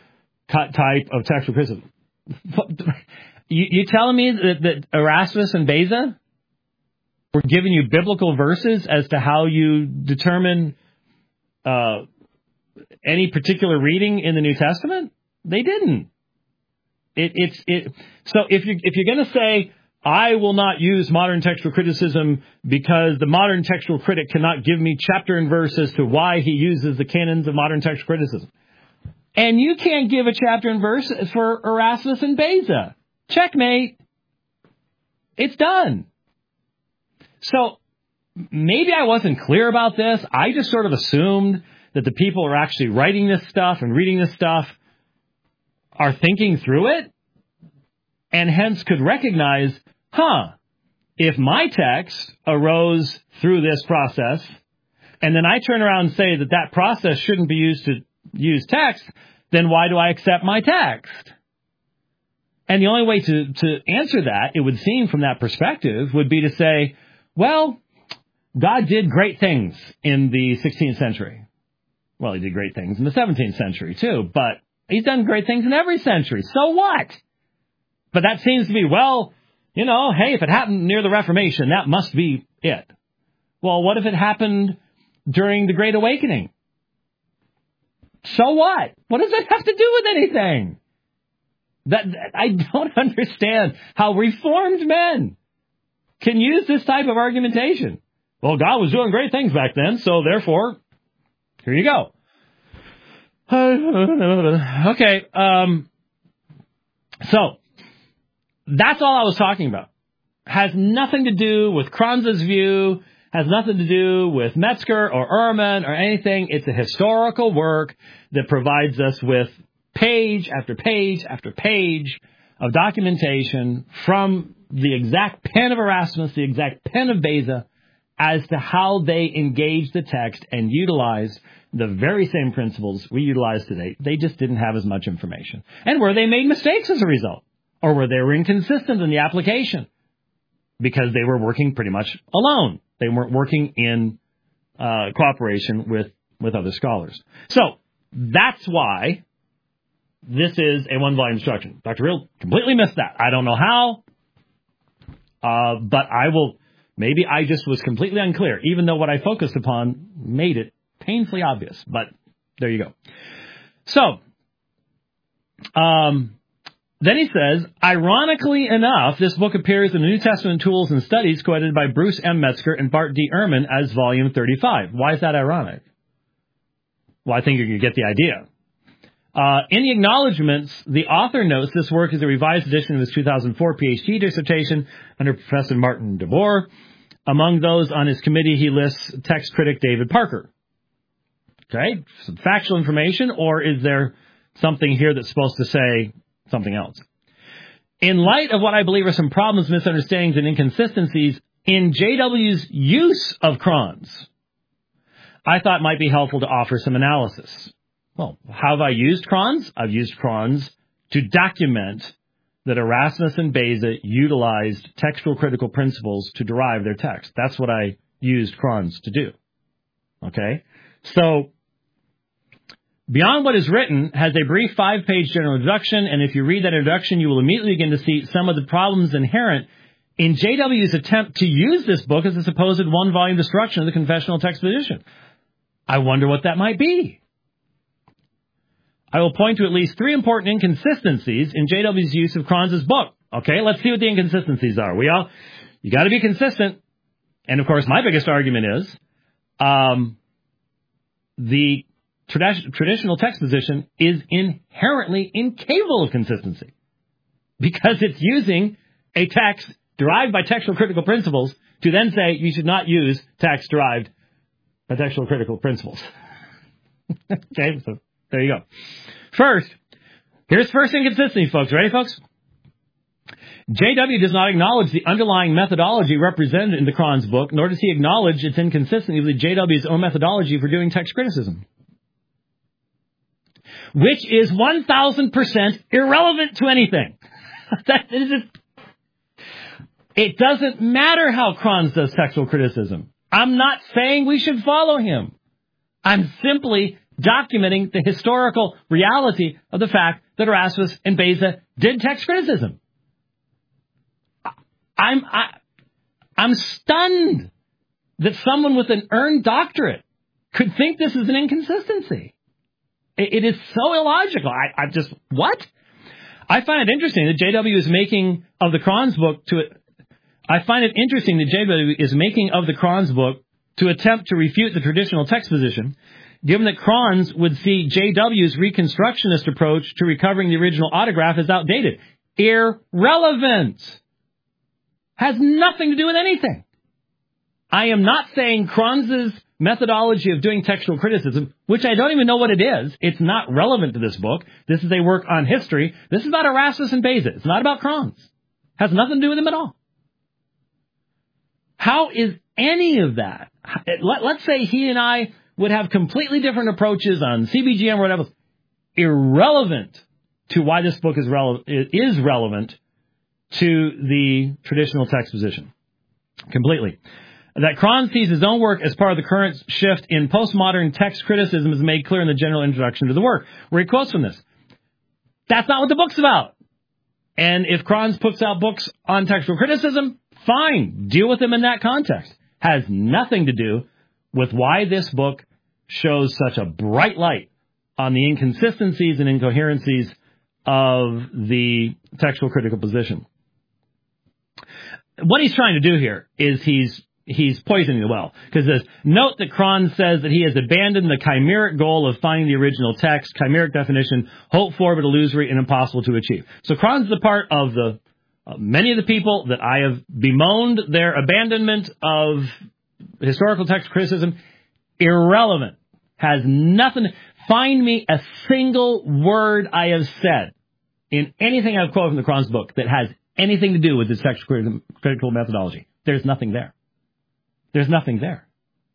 type of textual criticism. You, you telling me that, that Erasmus and Beza were giving you biblical verses as to how you determine uh, any particular reading in the New Testament? They didn't. It, it's it. So if you if you're going to say I will not use modern textual criticism because the modern textual critic cannot give me chapter and verse as to why he uses the canons of modern textual criticism, and you can't give a chapter and verse for Erasmus and Beza, checkmate. It's done. So maybe I wasn't clear about this. I just sort of assumed that the people who are actually writing this stuff and reading this stuff are thinking through it, and hence could recognize, huh, if my text arose through this process, and then I turn around and say that that process shouldn't be used to use text, then why do I accept my text? And the only way to, to answer that, it would seem from that perspective, would be to say, well, God did great things in the sixteenth century. Well, he did great things in the seventeenth century, too, but he's done great things in every century. So what? But that seems to be, well, you know, hey, if it happened near the Reformation, that must be it. Well, what if it happened during the Great Awakening? So what? What does that have to do with anything? That, that I don't understand how Reformed men can use this type of argumentation. Well, God was doing great things back then, so therefore, here you go. Okay, um, so that's all I was talking about. Has nothing to do with Kranz's view, has nothing to do with Metzger or Ehrman or anything. It's a historical work that provides us with page after page after page of documentation from the exact pen of Erasmus, the exact pen of Beza, as to how they engaged the text and utilized the very same principles we utilize today. They just didn't have as much information. And where they made mistakes as a result, or where they were inconsistent in the application, because they were working pretty much alone. They weren't working in uh, cooperation with, with other scholars. So that's why this is a one-volume instruction. Doctor Real completely missed that. I don't know how, uh, but I will... Maybe I just was completely unclear, even though what I focused upon made it painfully obvious. But there you go. So, um, then he says, ironically enough, this book appears in the New Testament Tools and Studies, co-edited by Bruce M. Metzger and Bart D. Ehrman as volume thirty-five. Why is that ironic? Well, I think you can get the idea. Uh, in the acknowledgments, the author notes this work is a revised edition of his two thousand four PhD dissertation under Professor Martin DeBoer. Among those on his committee, he lists text critic David Parker. Okay, some factual information, or is there something here that's supposed to say something else? In light of what I believe are some problems, misunderstandings, and inconsistencies in J W's use of Kranz, I thought it might be helpful to offer some analysis. Well, how have I used Kranz? I've used Kranz to document that Erasmus and Beza utilized textual critical principles to derive their text. That's what I used Kranz to do. Okay? So, Beyond What Is Written has a brief five-page general introduction, and if you read that introduction, you will immediately begin to see some of the problems inherent in J W's attempt to use this book as a supposed one-volume destruction of the confessional text position. I wonder what that might be. I will point to at least three important inconsistencies in J W's use of Kranz's book. Okay, let's see what the inconsistencies are. We all, you got to be consistent. And of course, my biggest argument is um, the trad- traditional text position is inherently incapable of consistency because it's using a text derived by textual critical principles to then say you should not use text derived by textual critical principles. Okay, so there you go. First, here's first inconsistency, folks. Ready, folks? J W does not acknowledge the underlying methodology represented in the Kranz book, nor does he acknowledge its inconsistency with J W's own methodology for doing text criticism, which is one thousand percent irrelevant to anything. That is just, it doesn't matter how Kranz does textual criticism. I'm not saying we should follow him. I'm simply documenting the historical reality of the fact that Erasmus and Beza did text criticism. I'm I, I'm stunned that someone with an earned doctorate could think this is an inconsistency. It, it is so illogical. I, I just what? I find it interesting that J W is making of the Cron's book to. I find it interesting that J W is making of the Cron's book to attempt to refute the traditional text position, given that Cron's would see J W's reconstructionist approach to recovering the original autograph as outdated. Irrelevant. Has nothing to do with anything. I am not saying Cron's methodology of doing textual criticism, which I don't even know what it is. It's not relevant to this book. This is a work on history. This is about Erasmus and Beza. It's not about Cron's. Has nothing to do with them at all. How is any of that? Let, let's say he and I would have completely different approaches on C B G M or whatever. Irrelevant to why this book is, rele- is relevant to the traditional text position. Completely. That Cron sees his own work as part of the current shift in postmodern text criticism is made clear in the general introduction to the work, where he quotes from this. That's not what the book's about. And if Cron puts out books on textual criticism, fine. Deal with them in that context. Has nothing to do with why this book shows such a bright light on the inconsistencies and incoherencies of the textual critical position. What he's trying to do here is he's he's poisoning the well. Because this note that Cron says that he has abandoned the chimeric goal of finding the original text, chimeric definition, hoped for but illusory and impossible to achieve. So Cron's the part of the uh, many of the people that I have bemoaned their abandonment of historical text criticism. Irrelevant. Has nothing. Find me a single word I have said in anything I've quoted from the Cron's book that has anything to do with this textual critical methodology. There's nothing there. There's nothing there.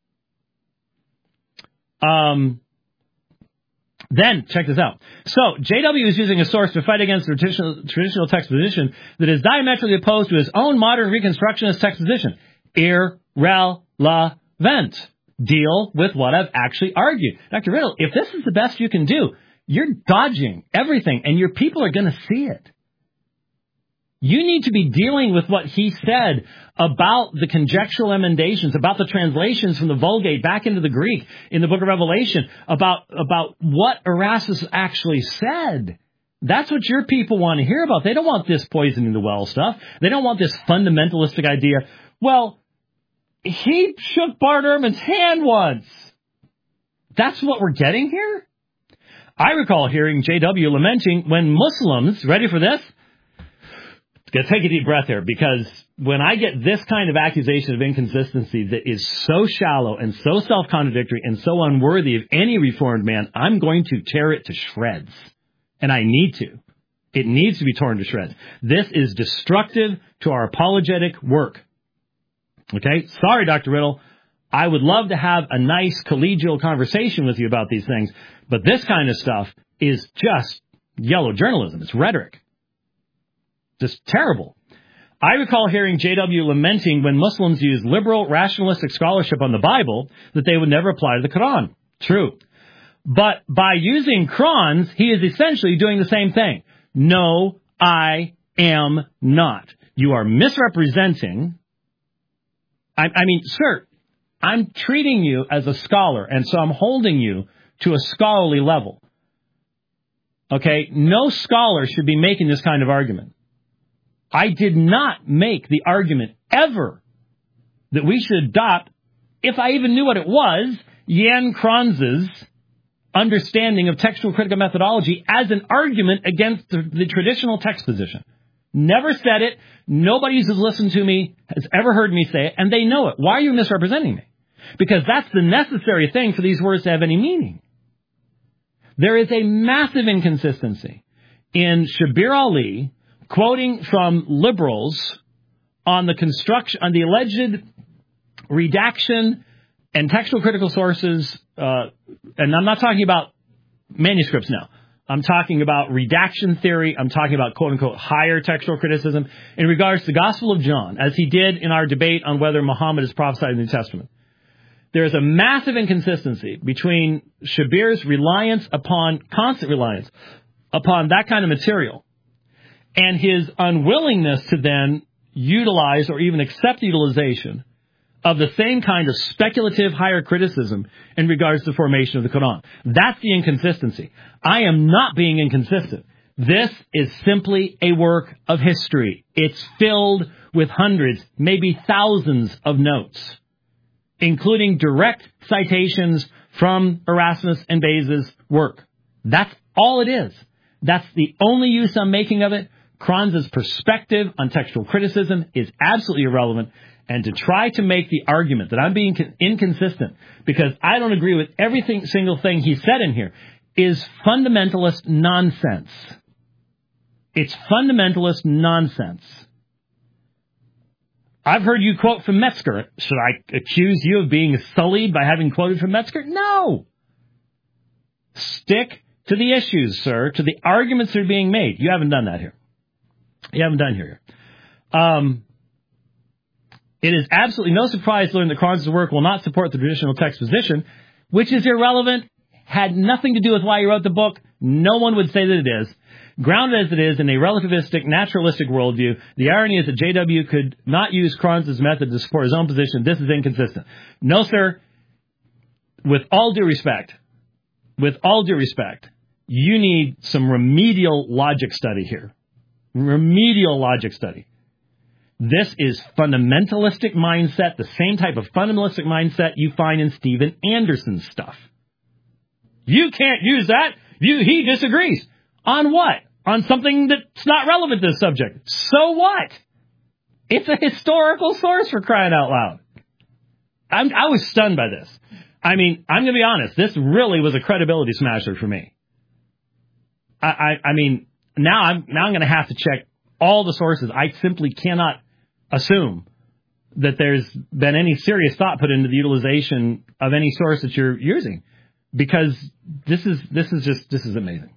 Um, then, check this out. So, J W is using a source to fight against the traditional, traditional text position that is diametrically opposed to his own modern reconstructionist text position. Irrelevant. Deal with what I've actually argued. Doctor Riddle, if this is the best you can do, you're dodging everything, and your people are going to see it. You need to be dealing with what he said about the conjectural emendations, about the translations from the Vulgate back into the Greek in the book of Revelation, about, about what Erasmus actually said. That's what your people want to hear about. They don't want this poisoning the well stuff. They don't want this fundamentalistic idea. Well, he shook Bart Ehrman's hand once. That's what we're getting here? I recall hearing J W lamenting when Muslims, ready for this? Take a deep breath here, because when I get this kind of accusation of inconsistency that is so shallow and so self-contradictory and so unworthy of any reformed man, I'm going to tear it to shreds. And I need to. It needs to be torn to shreds. This is destructive to our apologetic work. Okay? Sorry, Doctor Riddle. I would love to have a nice collegial conversation with you about these things, but this kind of stuff is just yellow journalism. It's rhetoric. Just terrible. I recall hearing J W lamenting when Muslims use liberal, rationalistic scholarship on the Bible that they would never apply to the Quran. True. But by using Cron's, he is essentially doing the same thing. No, I am not. You are misrepresenting. I, I mean, sir, I'm treating you as a scholar, and so I'm holding you to a scholarly level. Okay? No scholar should be making this kind of argument. I did not make the argument ever that we should adopt, if I even knew what it was, Jan Cron's understanding of textual critical methodology as an argument against the, the traditional text position. Never said it. Nobody who's listened to me has ever heard me say it, and they know it. Why are you misrepresenting me? Because that's the necessary thing for these words to have any meaning. There is a massive inconsistency in Shabir Ali quoting from liberals on the construction, on the alleged redaction and textual critical sources, uh, and I'm not talking about manuscripts now. I'm talking about redaction theory. I'm talking about quote-unquote higher textual criticism in regards to the Gospel of John, as he did in our debate on whether Muhammad is prophesied in the New Testament. there is a massive inconsistency between Shabir's reliance upon, constant reliance upon that kind of material and his unwillingness to then utilize or even accept utilization of the same kind of speculative higher criticism in regards to the formation of the Quran. That's the inconsistency. I am not being inconsistent. This is simply a work of history. It's filled with hundreds, maybe thousands of notes, including direct citations from Erasmus and Beza's work. That's all it is. That's the only use I'm making of it. Kranz's perspective on textual criticism is absolutely irrelevant, and to try to make the argument that I'm being inconsistent because I don't agree with every single thing he said in here is fundamentalist nonsense. It's fundamentalist nonsense. I've heard you quote from Metzger. Should I accuse you of being sullied by having quoted from Metzger? No. Stick to the issues, sir, to the arguments that are being made. You haven't done that here. You haven't done here. Um, it is absolutely no surprise to learn that Kranz's work will not support the traditional text position, which is irrelevant, had nothing to do with why he wrote the book. No one would say that it is. Grounded as it is in a relativistic, naturalistic worldview, the irony is that J W could not use Kranz's method to support his own position. This is inconsistent. No, sir. With all due respect, with all due respect, you need some remedial logic study here. Remedial logic study. This is fundamentalistic mindset, the same type of fundamentalistic mindset you find in Steven Anderson's stuff. You can't use that. You, he disagrees. On what? On something that's not relevant to the subject. So what? It's a historical source, for crying out loud. I'm, I was stunned by this. I mean, I'm going to be honest. This really was a credibility smasher for me. I, I, I mean, now I'm now I'm going to have to check all the sources. I simply cannot assume that there's been any serious thought put into the utilization of any source that you're using, because this is this is just this is amazing.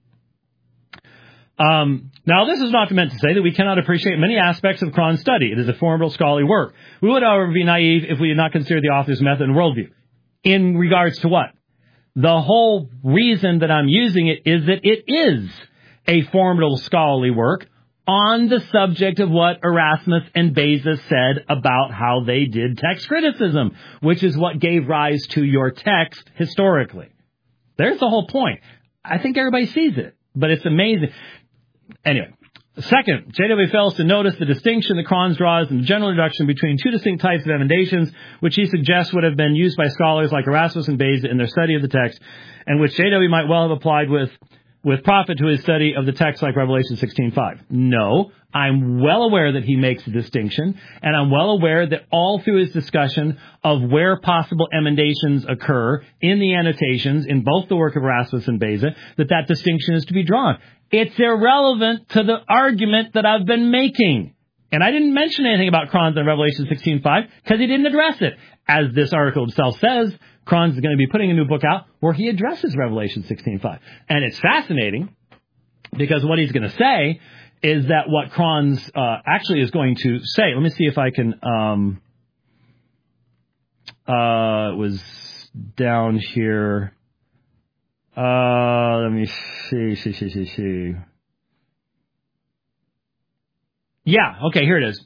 Um, now, this is not meant to say that we cannot appreciate many aspects of Kranz's study. It is a formidable scholarly work. We would, however, be naive if we did not consider the author's method and worldview. In regards to what? The whole reason that I'm using it is that it is a formidable scholarly work on the subject of what Erasmus and Beza said about how they did text criticism, which is what gave rise to your text historically. There's the whole point. I think everybody sees it, but it's amazing. Anyway, second, J W fails to notice the distinction that Kranz draws in the general introduction between two distinct types of emendations, which he suggests would have been used by scholars like Erasmus and Beza in their study of the text, and which J W might well have applied with with profit to his study of the text like Revelation sixteen five. No, I'm well aware that he makes a distinction, and I'm well aware that all through his discussion of where possible emendations occur in the annotations in both the work of Erasmus and Beza, that that distinction is to be drawn. It's irrelevant to the argument that I've been making. And I didn't mention anything about Kranz in Revelation sixteen five because he didn't address it. As this article itself says, Kranz is going to be putting a new book out where he addresses Revelation sixteen five. And it's fascinating because what he's going to say is that what Kranz uh, actually is going to say. Let me see if I can. Um, uh, it was down here. Uh, let me see, see, see, see, see. Yeah, okay, here it is.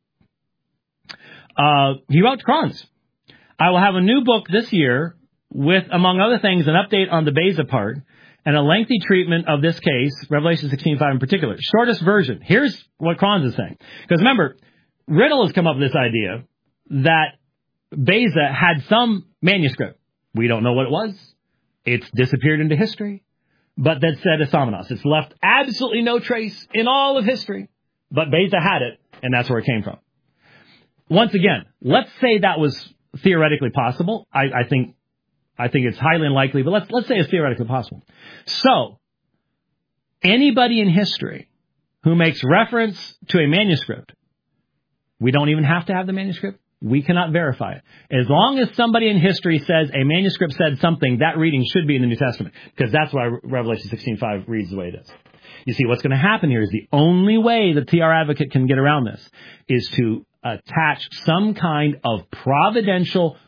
Uh, he wrote to Kranz, I will have a new book this year with, among other things, an update on the Beza part and a lengthy treatment of this case, Revelation sixteen five in particular. Shortest version. Here's what Kranz is saying. Because remember, Riddle has come up with this idea that Beza had some manuscript. We don't know what it was. It's disappeared into history, but that said Asamenos. It's left absolutely no trace in all of history, but Beza had it, and that's where it came from. Once again, let's say that was theoretically possible. I, I think I think it's highly unlikely, but let's let's say it's theoretically possible. So, anybody in history who makes reference to a manuscript, we don't even have to have the manuscript. We cannot verify it. As long as somebody in history says a manuscript said something, that reading should be in the New Testament, because that's why Revelation sixteen five reads the way it is. You see, what's going to happen here is the only way that T R Advocate can get around this is to attach some kind of providential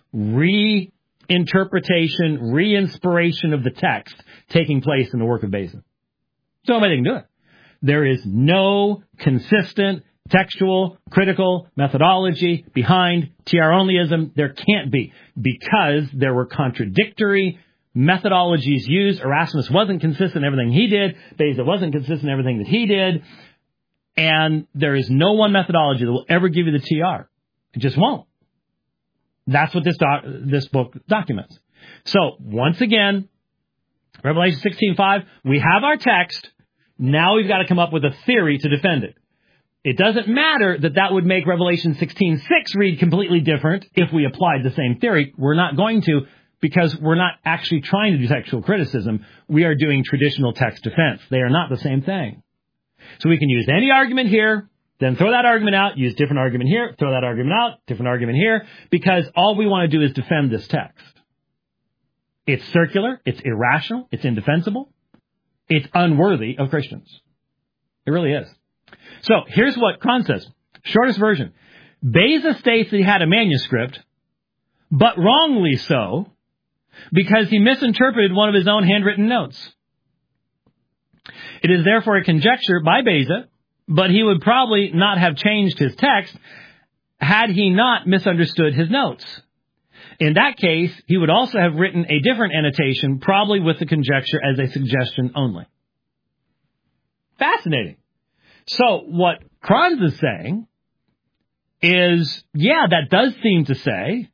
reinterpretation, re-inspiration of the text taking place in the work of Beza. So nobody can do it. There is no consistent textual, critical methodology behind T R onlyism. There can't be, because there were contradictory methodologies used. Erasmus wasn't consistent in everything he did. Beza wasn't consistent in everything that he did. And there is no one methodology that will ever give you the T R. It just won't. That's what this doc, this book documents. So, once again, Revelation sixteen five, we have our text. Now we've got to come up with a theory to defend it. It doesn't matter that that would make Revelation sixteen six read completely different if we applied the same theory. We're not going to, because we're not actually trying to do textual criticism. We are doing traditional text defense. They are not the same thing. So we can use any argument here, then throw that argument out, use different argument here, throw that argument out, different argument here, because all we want to do is defend this text. It's circular, it's irrational, it's indefensible, it's unworthy of Christians. It really is. So, here's what Cron says. Shortest version. Beza states that he had a manuscript, but wrongly so, because he misinterpreted one of his own handwritten notes. It is therefore a conjecture by Beza, but he would probably not have changed his text had he not misunderstood his notes. In that case, he would also have written a different annotation, probably with the conjecture as a suggestion only. Fascinating. So what Cron is saying is, yeah, that does seem to say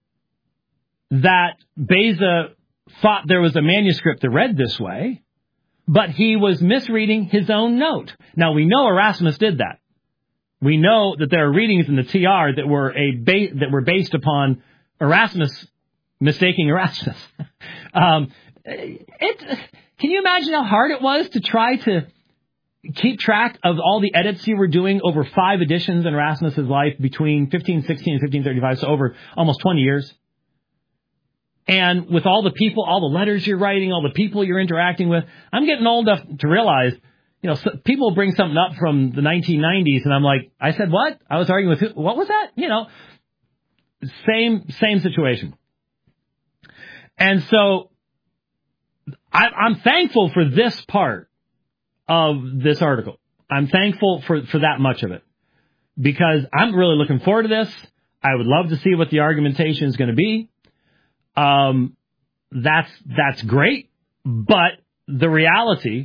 that Beza thought there was a manuscript that read this way, but he was misreading his own note. Now, we know Erasmus did that. We know that there are readings in the T R that were a ba- that were based upon Erasmus mistaking Erasmus. um, it, can you imagine how hard it was to try to keep track of all the edits you were doing over five editions in Erasmus's life between fifteen sixteen and fifteen thirty-five, so over almost twenty years? And with all the people, all the letters you're writing, all the people you're interacting with, I'm getting old enough to realize, you know, so people bring something up from the nineteen nineties, and I'm like, I said what? I was arguing with who? What was that? You know, same same situation. And so I, I'm thankful for this part of this article. I'm thankful for, for that much of it, because I'm really looking forward to this. I would love to see what the argumentation is going to be. Um, that's, that's great. But the reality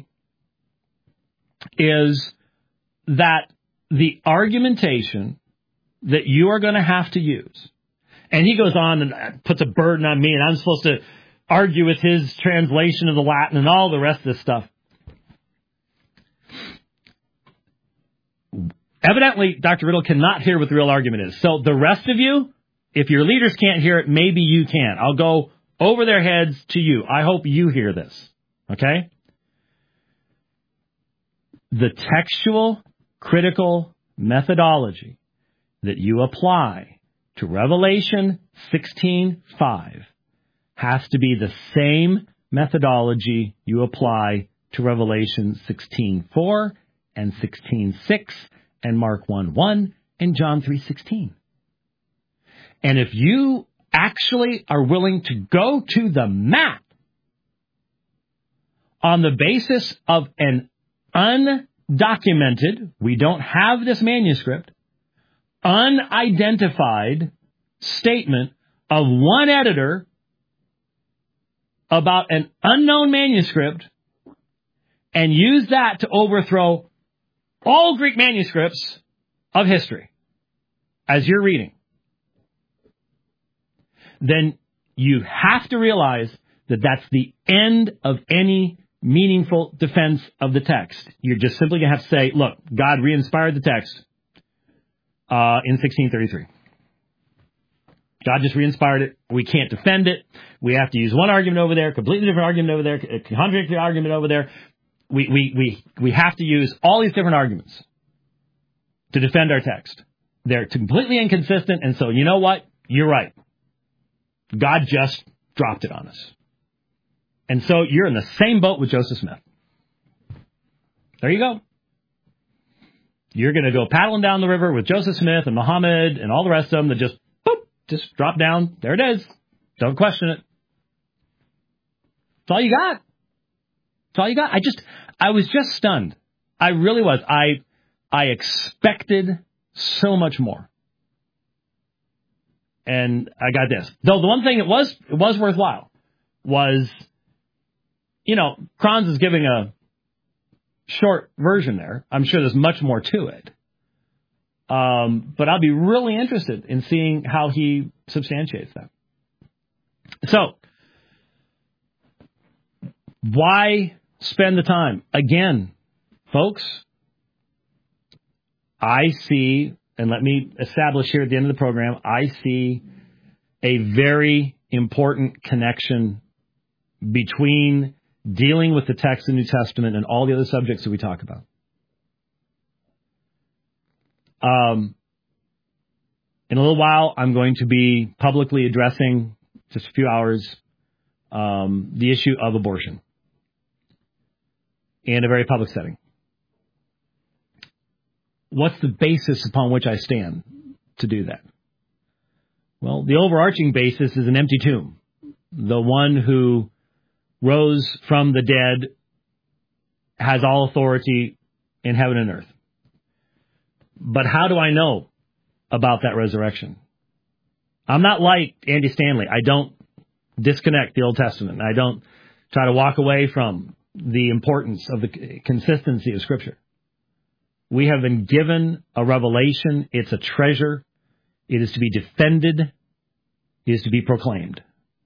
is that the argumentation that you are going to have to use, and he goes on and puts a burden on me, and I'm supposed to argue with his translation of the Latin and all the rest of this stuff. Evidently, Doctor Riddle cannot hear what the real argument is. So the rest of you, if your leaders can't hear it, maybe you can. I'll go over their heads to you. I hope you hear this. Okay? The textual, critical methodology that you apply to Revelation sixteen five has to be the same methodology you apply to Revelation sixteen four and sixteen six and Mark one one and John three sixteen. And if you actually are willing to go to the map on the basis of an undocumented, we don't have this manuscript, unidentified statement of one editor about an unknown manuscript, and use that to overthrow all Greek manuscripts of history as you're reading, then you have to realize that that's the end of any meaningful defense of the text. You're just simply going to have to say, look, God re-inspired the text uh, in sixteen thirty-three. God just re-inspired it. We can't defend it. We have to use one argument over there, completely different argument over there, a contradictory argument over there. We, we, we, we have to use all these different arguments to defend our text. They're completely inconsistent, and so you know what? You're right. God just dropped it on us. And so you're in the same boat with Joseph Smith. There you go. You're going to go paddling down the river with Joseph Smith and Muhammad and all the rest of them that just, boop, just drop down. There it is. Don't question it. That's all you got. That's all you got. I just, I was just stunned. I really was. I, I expected so much more. And I got this. Though the one thing it was, it was worthwhile was, you know, Kranz is giving a short version there. I'm sure there's much more to it. Um, but I'll be really interested in seeing how he substantiates that. So, why spend the time? Again, folks, I see, and let me establish here at the end of the program, I see a very important connection between dealing with the text of the New Testament and all the other subjects that we talk about. Um, in a little while, I'm going to be publicly addressing, just a few hours, um, the issue of abortion in a very public setting. What's the basis upon which I stand to do that? Well, the overarching basis is an empty tomb. The one who rose from the dead has all authority in heaven and earth. But how do I know about that resurrection? I'm not like Andy Stanley. I don't disconnect the Old Testament. I don't try to walk away from the importance of the consistency of Scripture. We have been given a revelation. It's a treasure. It is to be defended. It is to be proclaimed.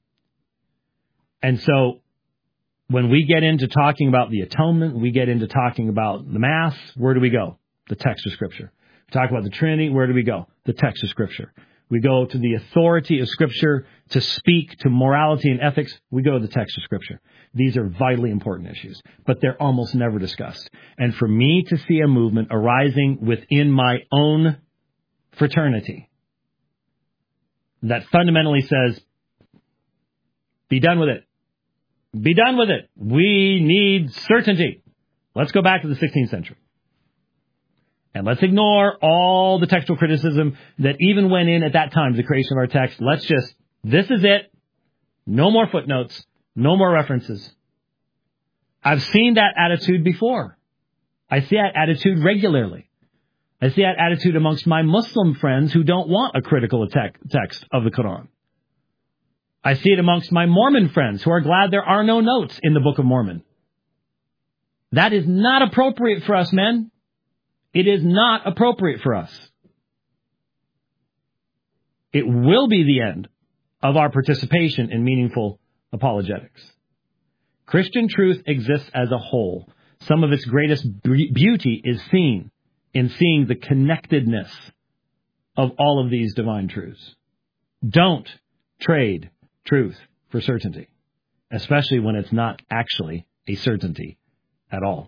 And so when we get into talking about the atonement, we get into talking about the Mass, where do we go? The text of Scripture. We talk about the Trinity, where do we go? The text of Scripture. We go to the authority of Scripture to speak to morality and ethics. We go to the text of Scripture. These are vitally important issues, but they're almost never discussed. And for me to see a movement arising within my own fraternity that fundamentally says, be done with it. Be done with it. We need certainty. Let's go back to the sixteenth century. And let's ignore all the textual criticism that even went in at that time, the creation of our text. Let's just, this is it. No more footnotes. No more references. I've seen that attitude before. I see that attitude regularly. I see that attitude amongst my Muslim friends who don't want a critical text of the Quran. I see it amongst my Mormon friends who are glad there are no notes in the Book of Mormon. That is not appropriate for us, men. It is not appropriate for us. It will be the end of our participation in meaningful apologetics. Christian truth exists as a whole. Some of its greatest beauty is seen in seeing the connectedness of all of these divine truths. Don't trade truth for certainty, especially when it's not actually a certainty at all.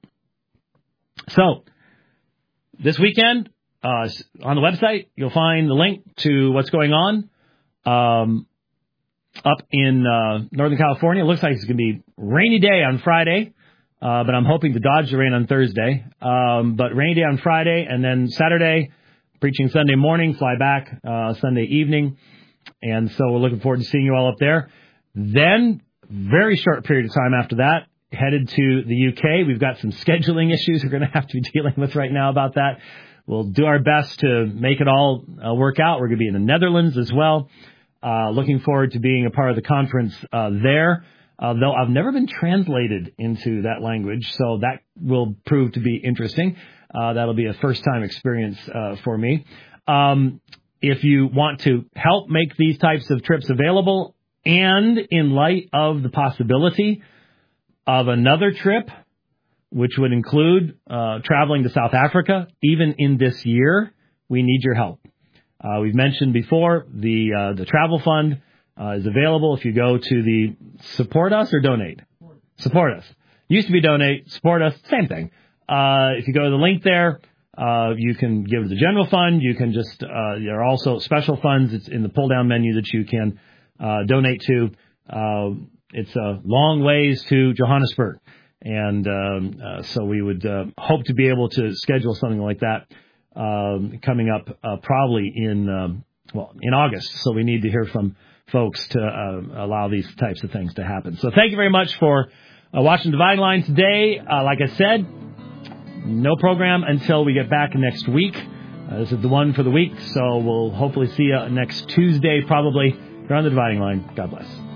So, this weekend, uh, on the website, you'll find the link to what's going on um, up in uh, Northern California. It looks like it's going to be rainy day on Friday, uh, but I'm hoping to dodge the rain on Thursday. Um, but rainy day on Friday, and then Saturday, preaching Sunday morning, fly back uh, Sunday evening. And so we're looking forward to seeing you all up there. Then, very short period of time after that, headed to the U K. We've got some scheduling issues we're going to have to be dealing with right now about that. We'll do our best to make it all uh, work out. We're going to be in the Netherlands as well. Uh, looking forward to being a part of the conference uh, there, uh, though I've never been translated into that language, so that will prove to be interesting. Uh, that'll be a first-time experience uh, for me. Um, if you want to help make these types of trips available, and in light of the possibility of another trip, which would include uh, traveling to South Africa, even in this year, we need your help. Uh, we've mentioned before, the uh, the travel fund uh, is available if you go to the support us or donate. Support us. Used to be donate, support us, same thing. Uh, if you go to the link there, uh, you can give the general fund. You can just, uh, there are also special funds. It's in the pull-down menu that you can uh, donate to. Uh, It's a long ways to Johannesburg, and um, uh, so we would uh, hope to be able to schedule something like that um, coming up uh, probably in um, well, in August. So we need to hear from folks to uh, allow these types of things to happen. So thank you very much for uh, watching Dividing Line today. Uh, like I said, no program until we get back next week. Uh, this is the one for the week, so we'll hopefully see you next Tuesday, probably. You're on the Dividing Line. God bless.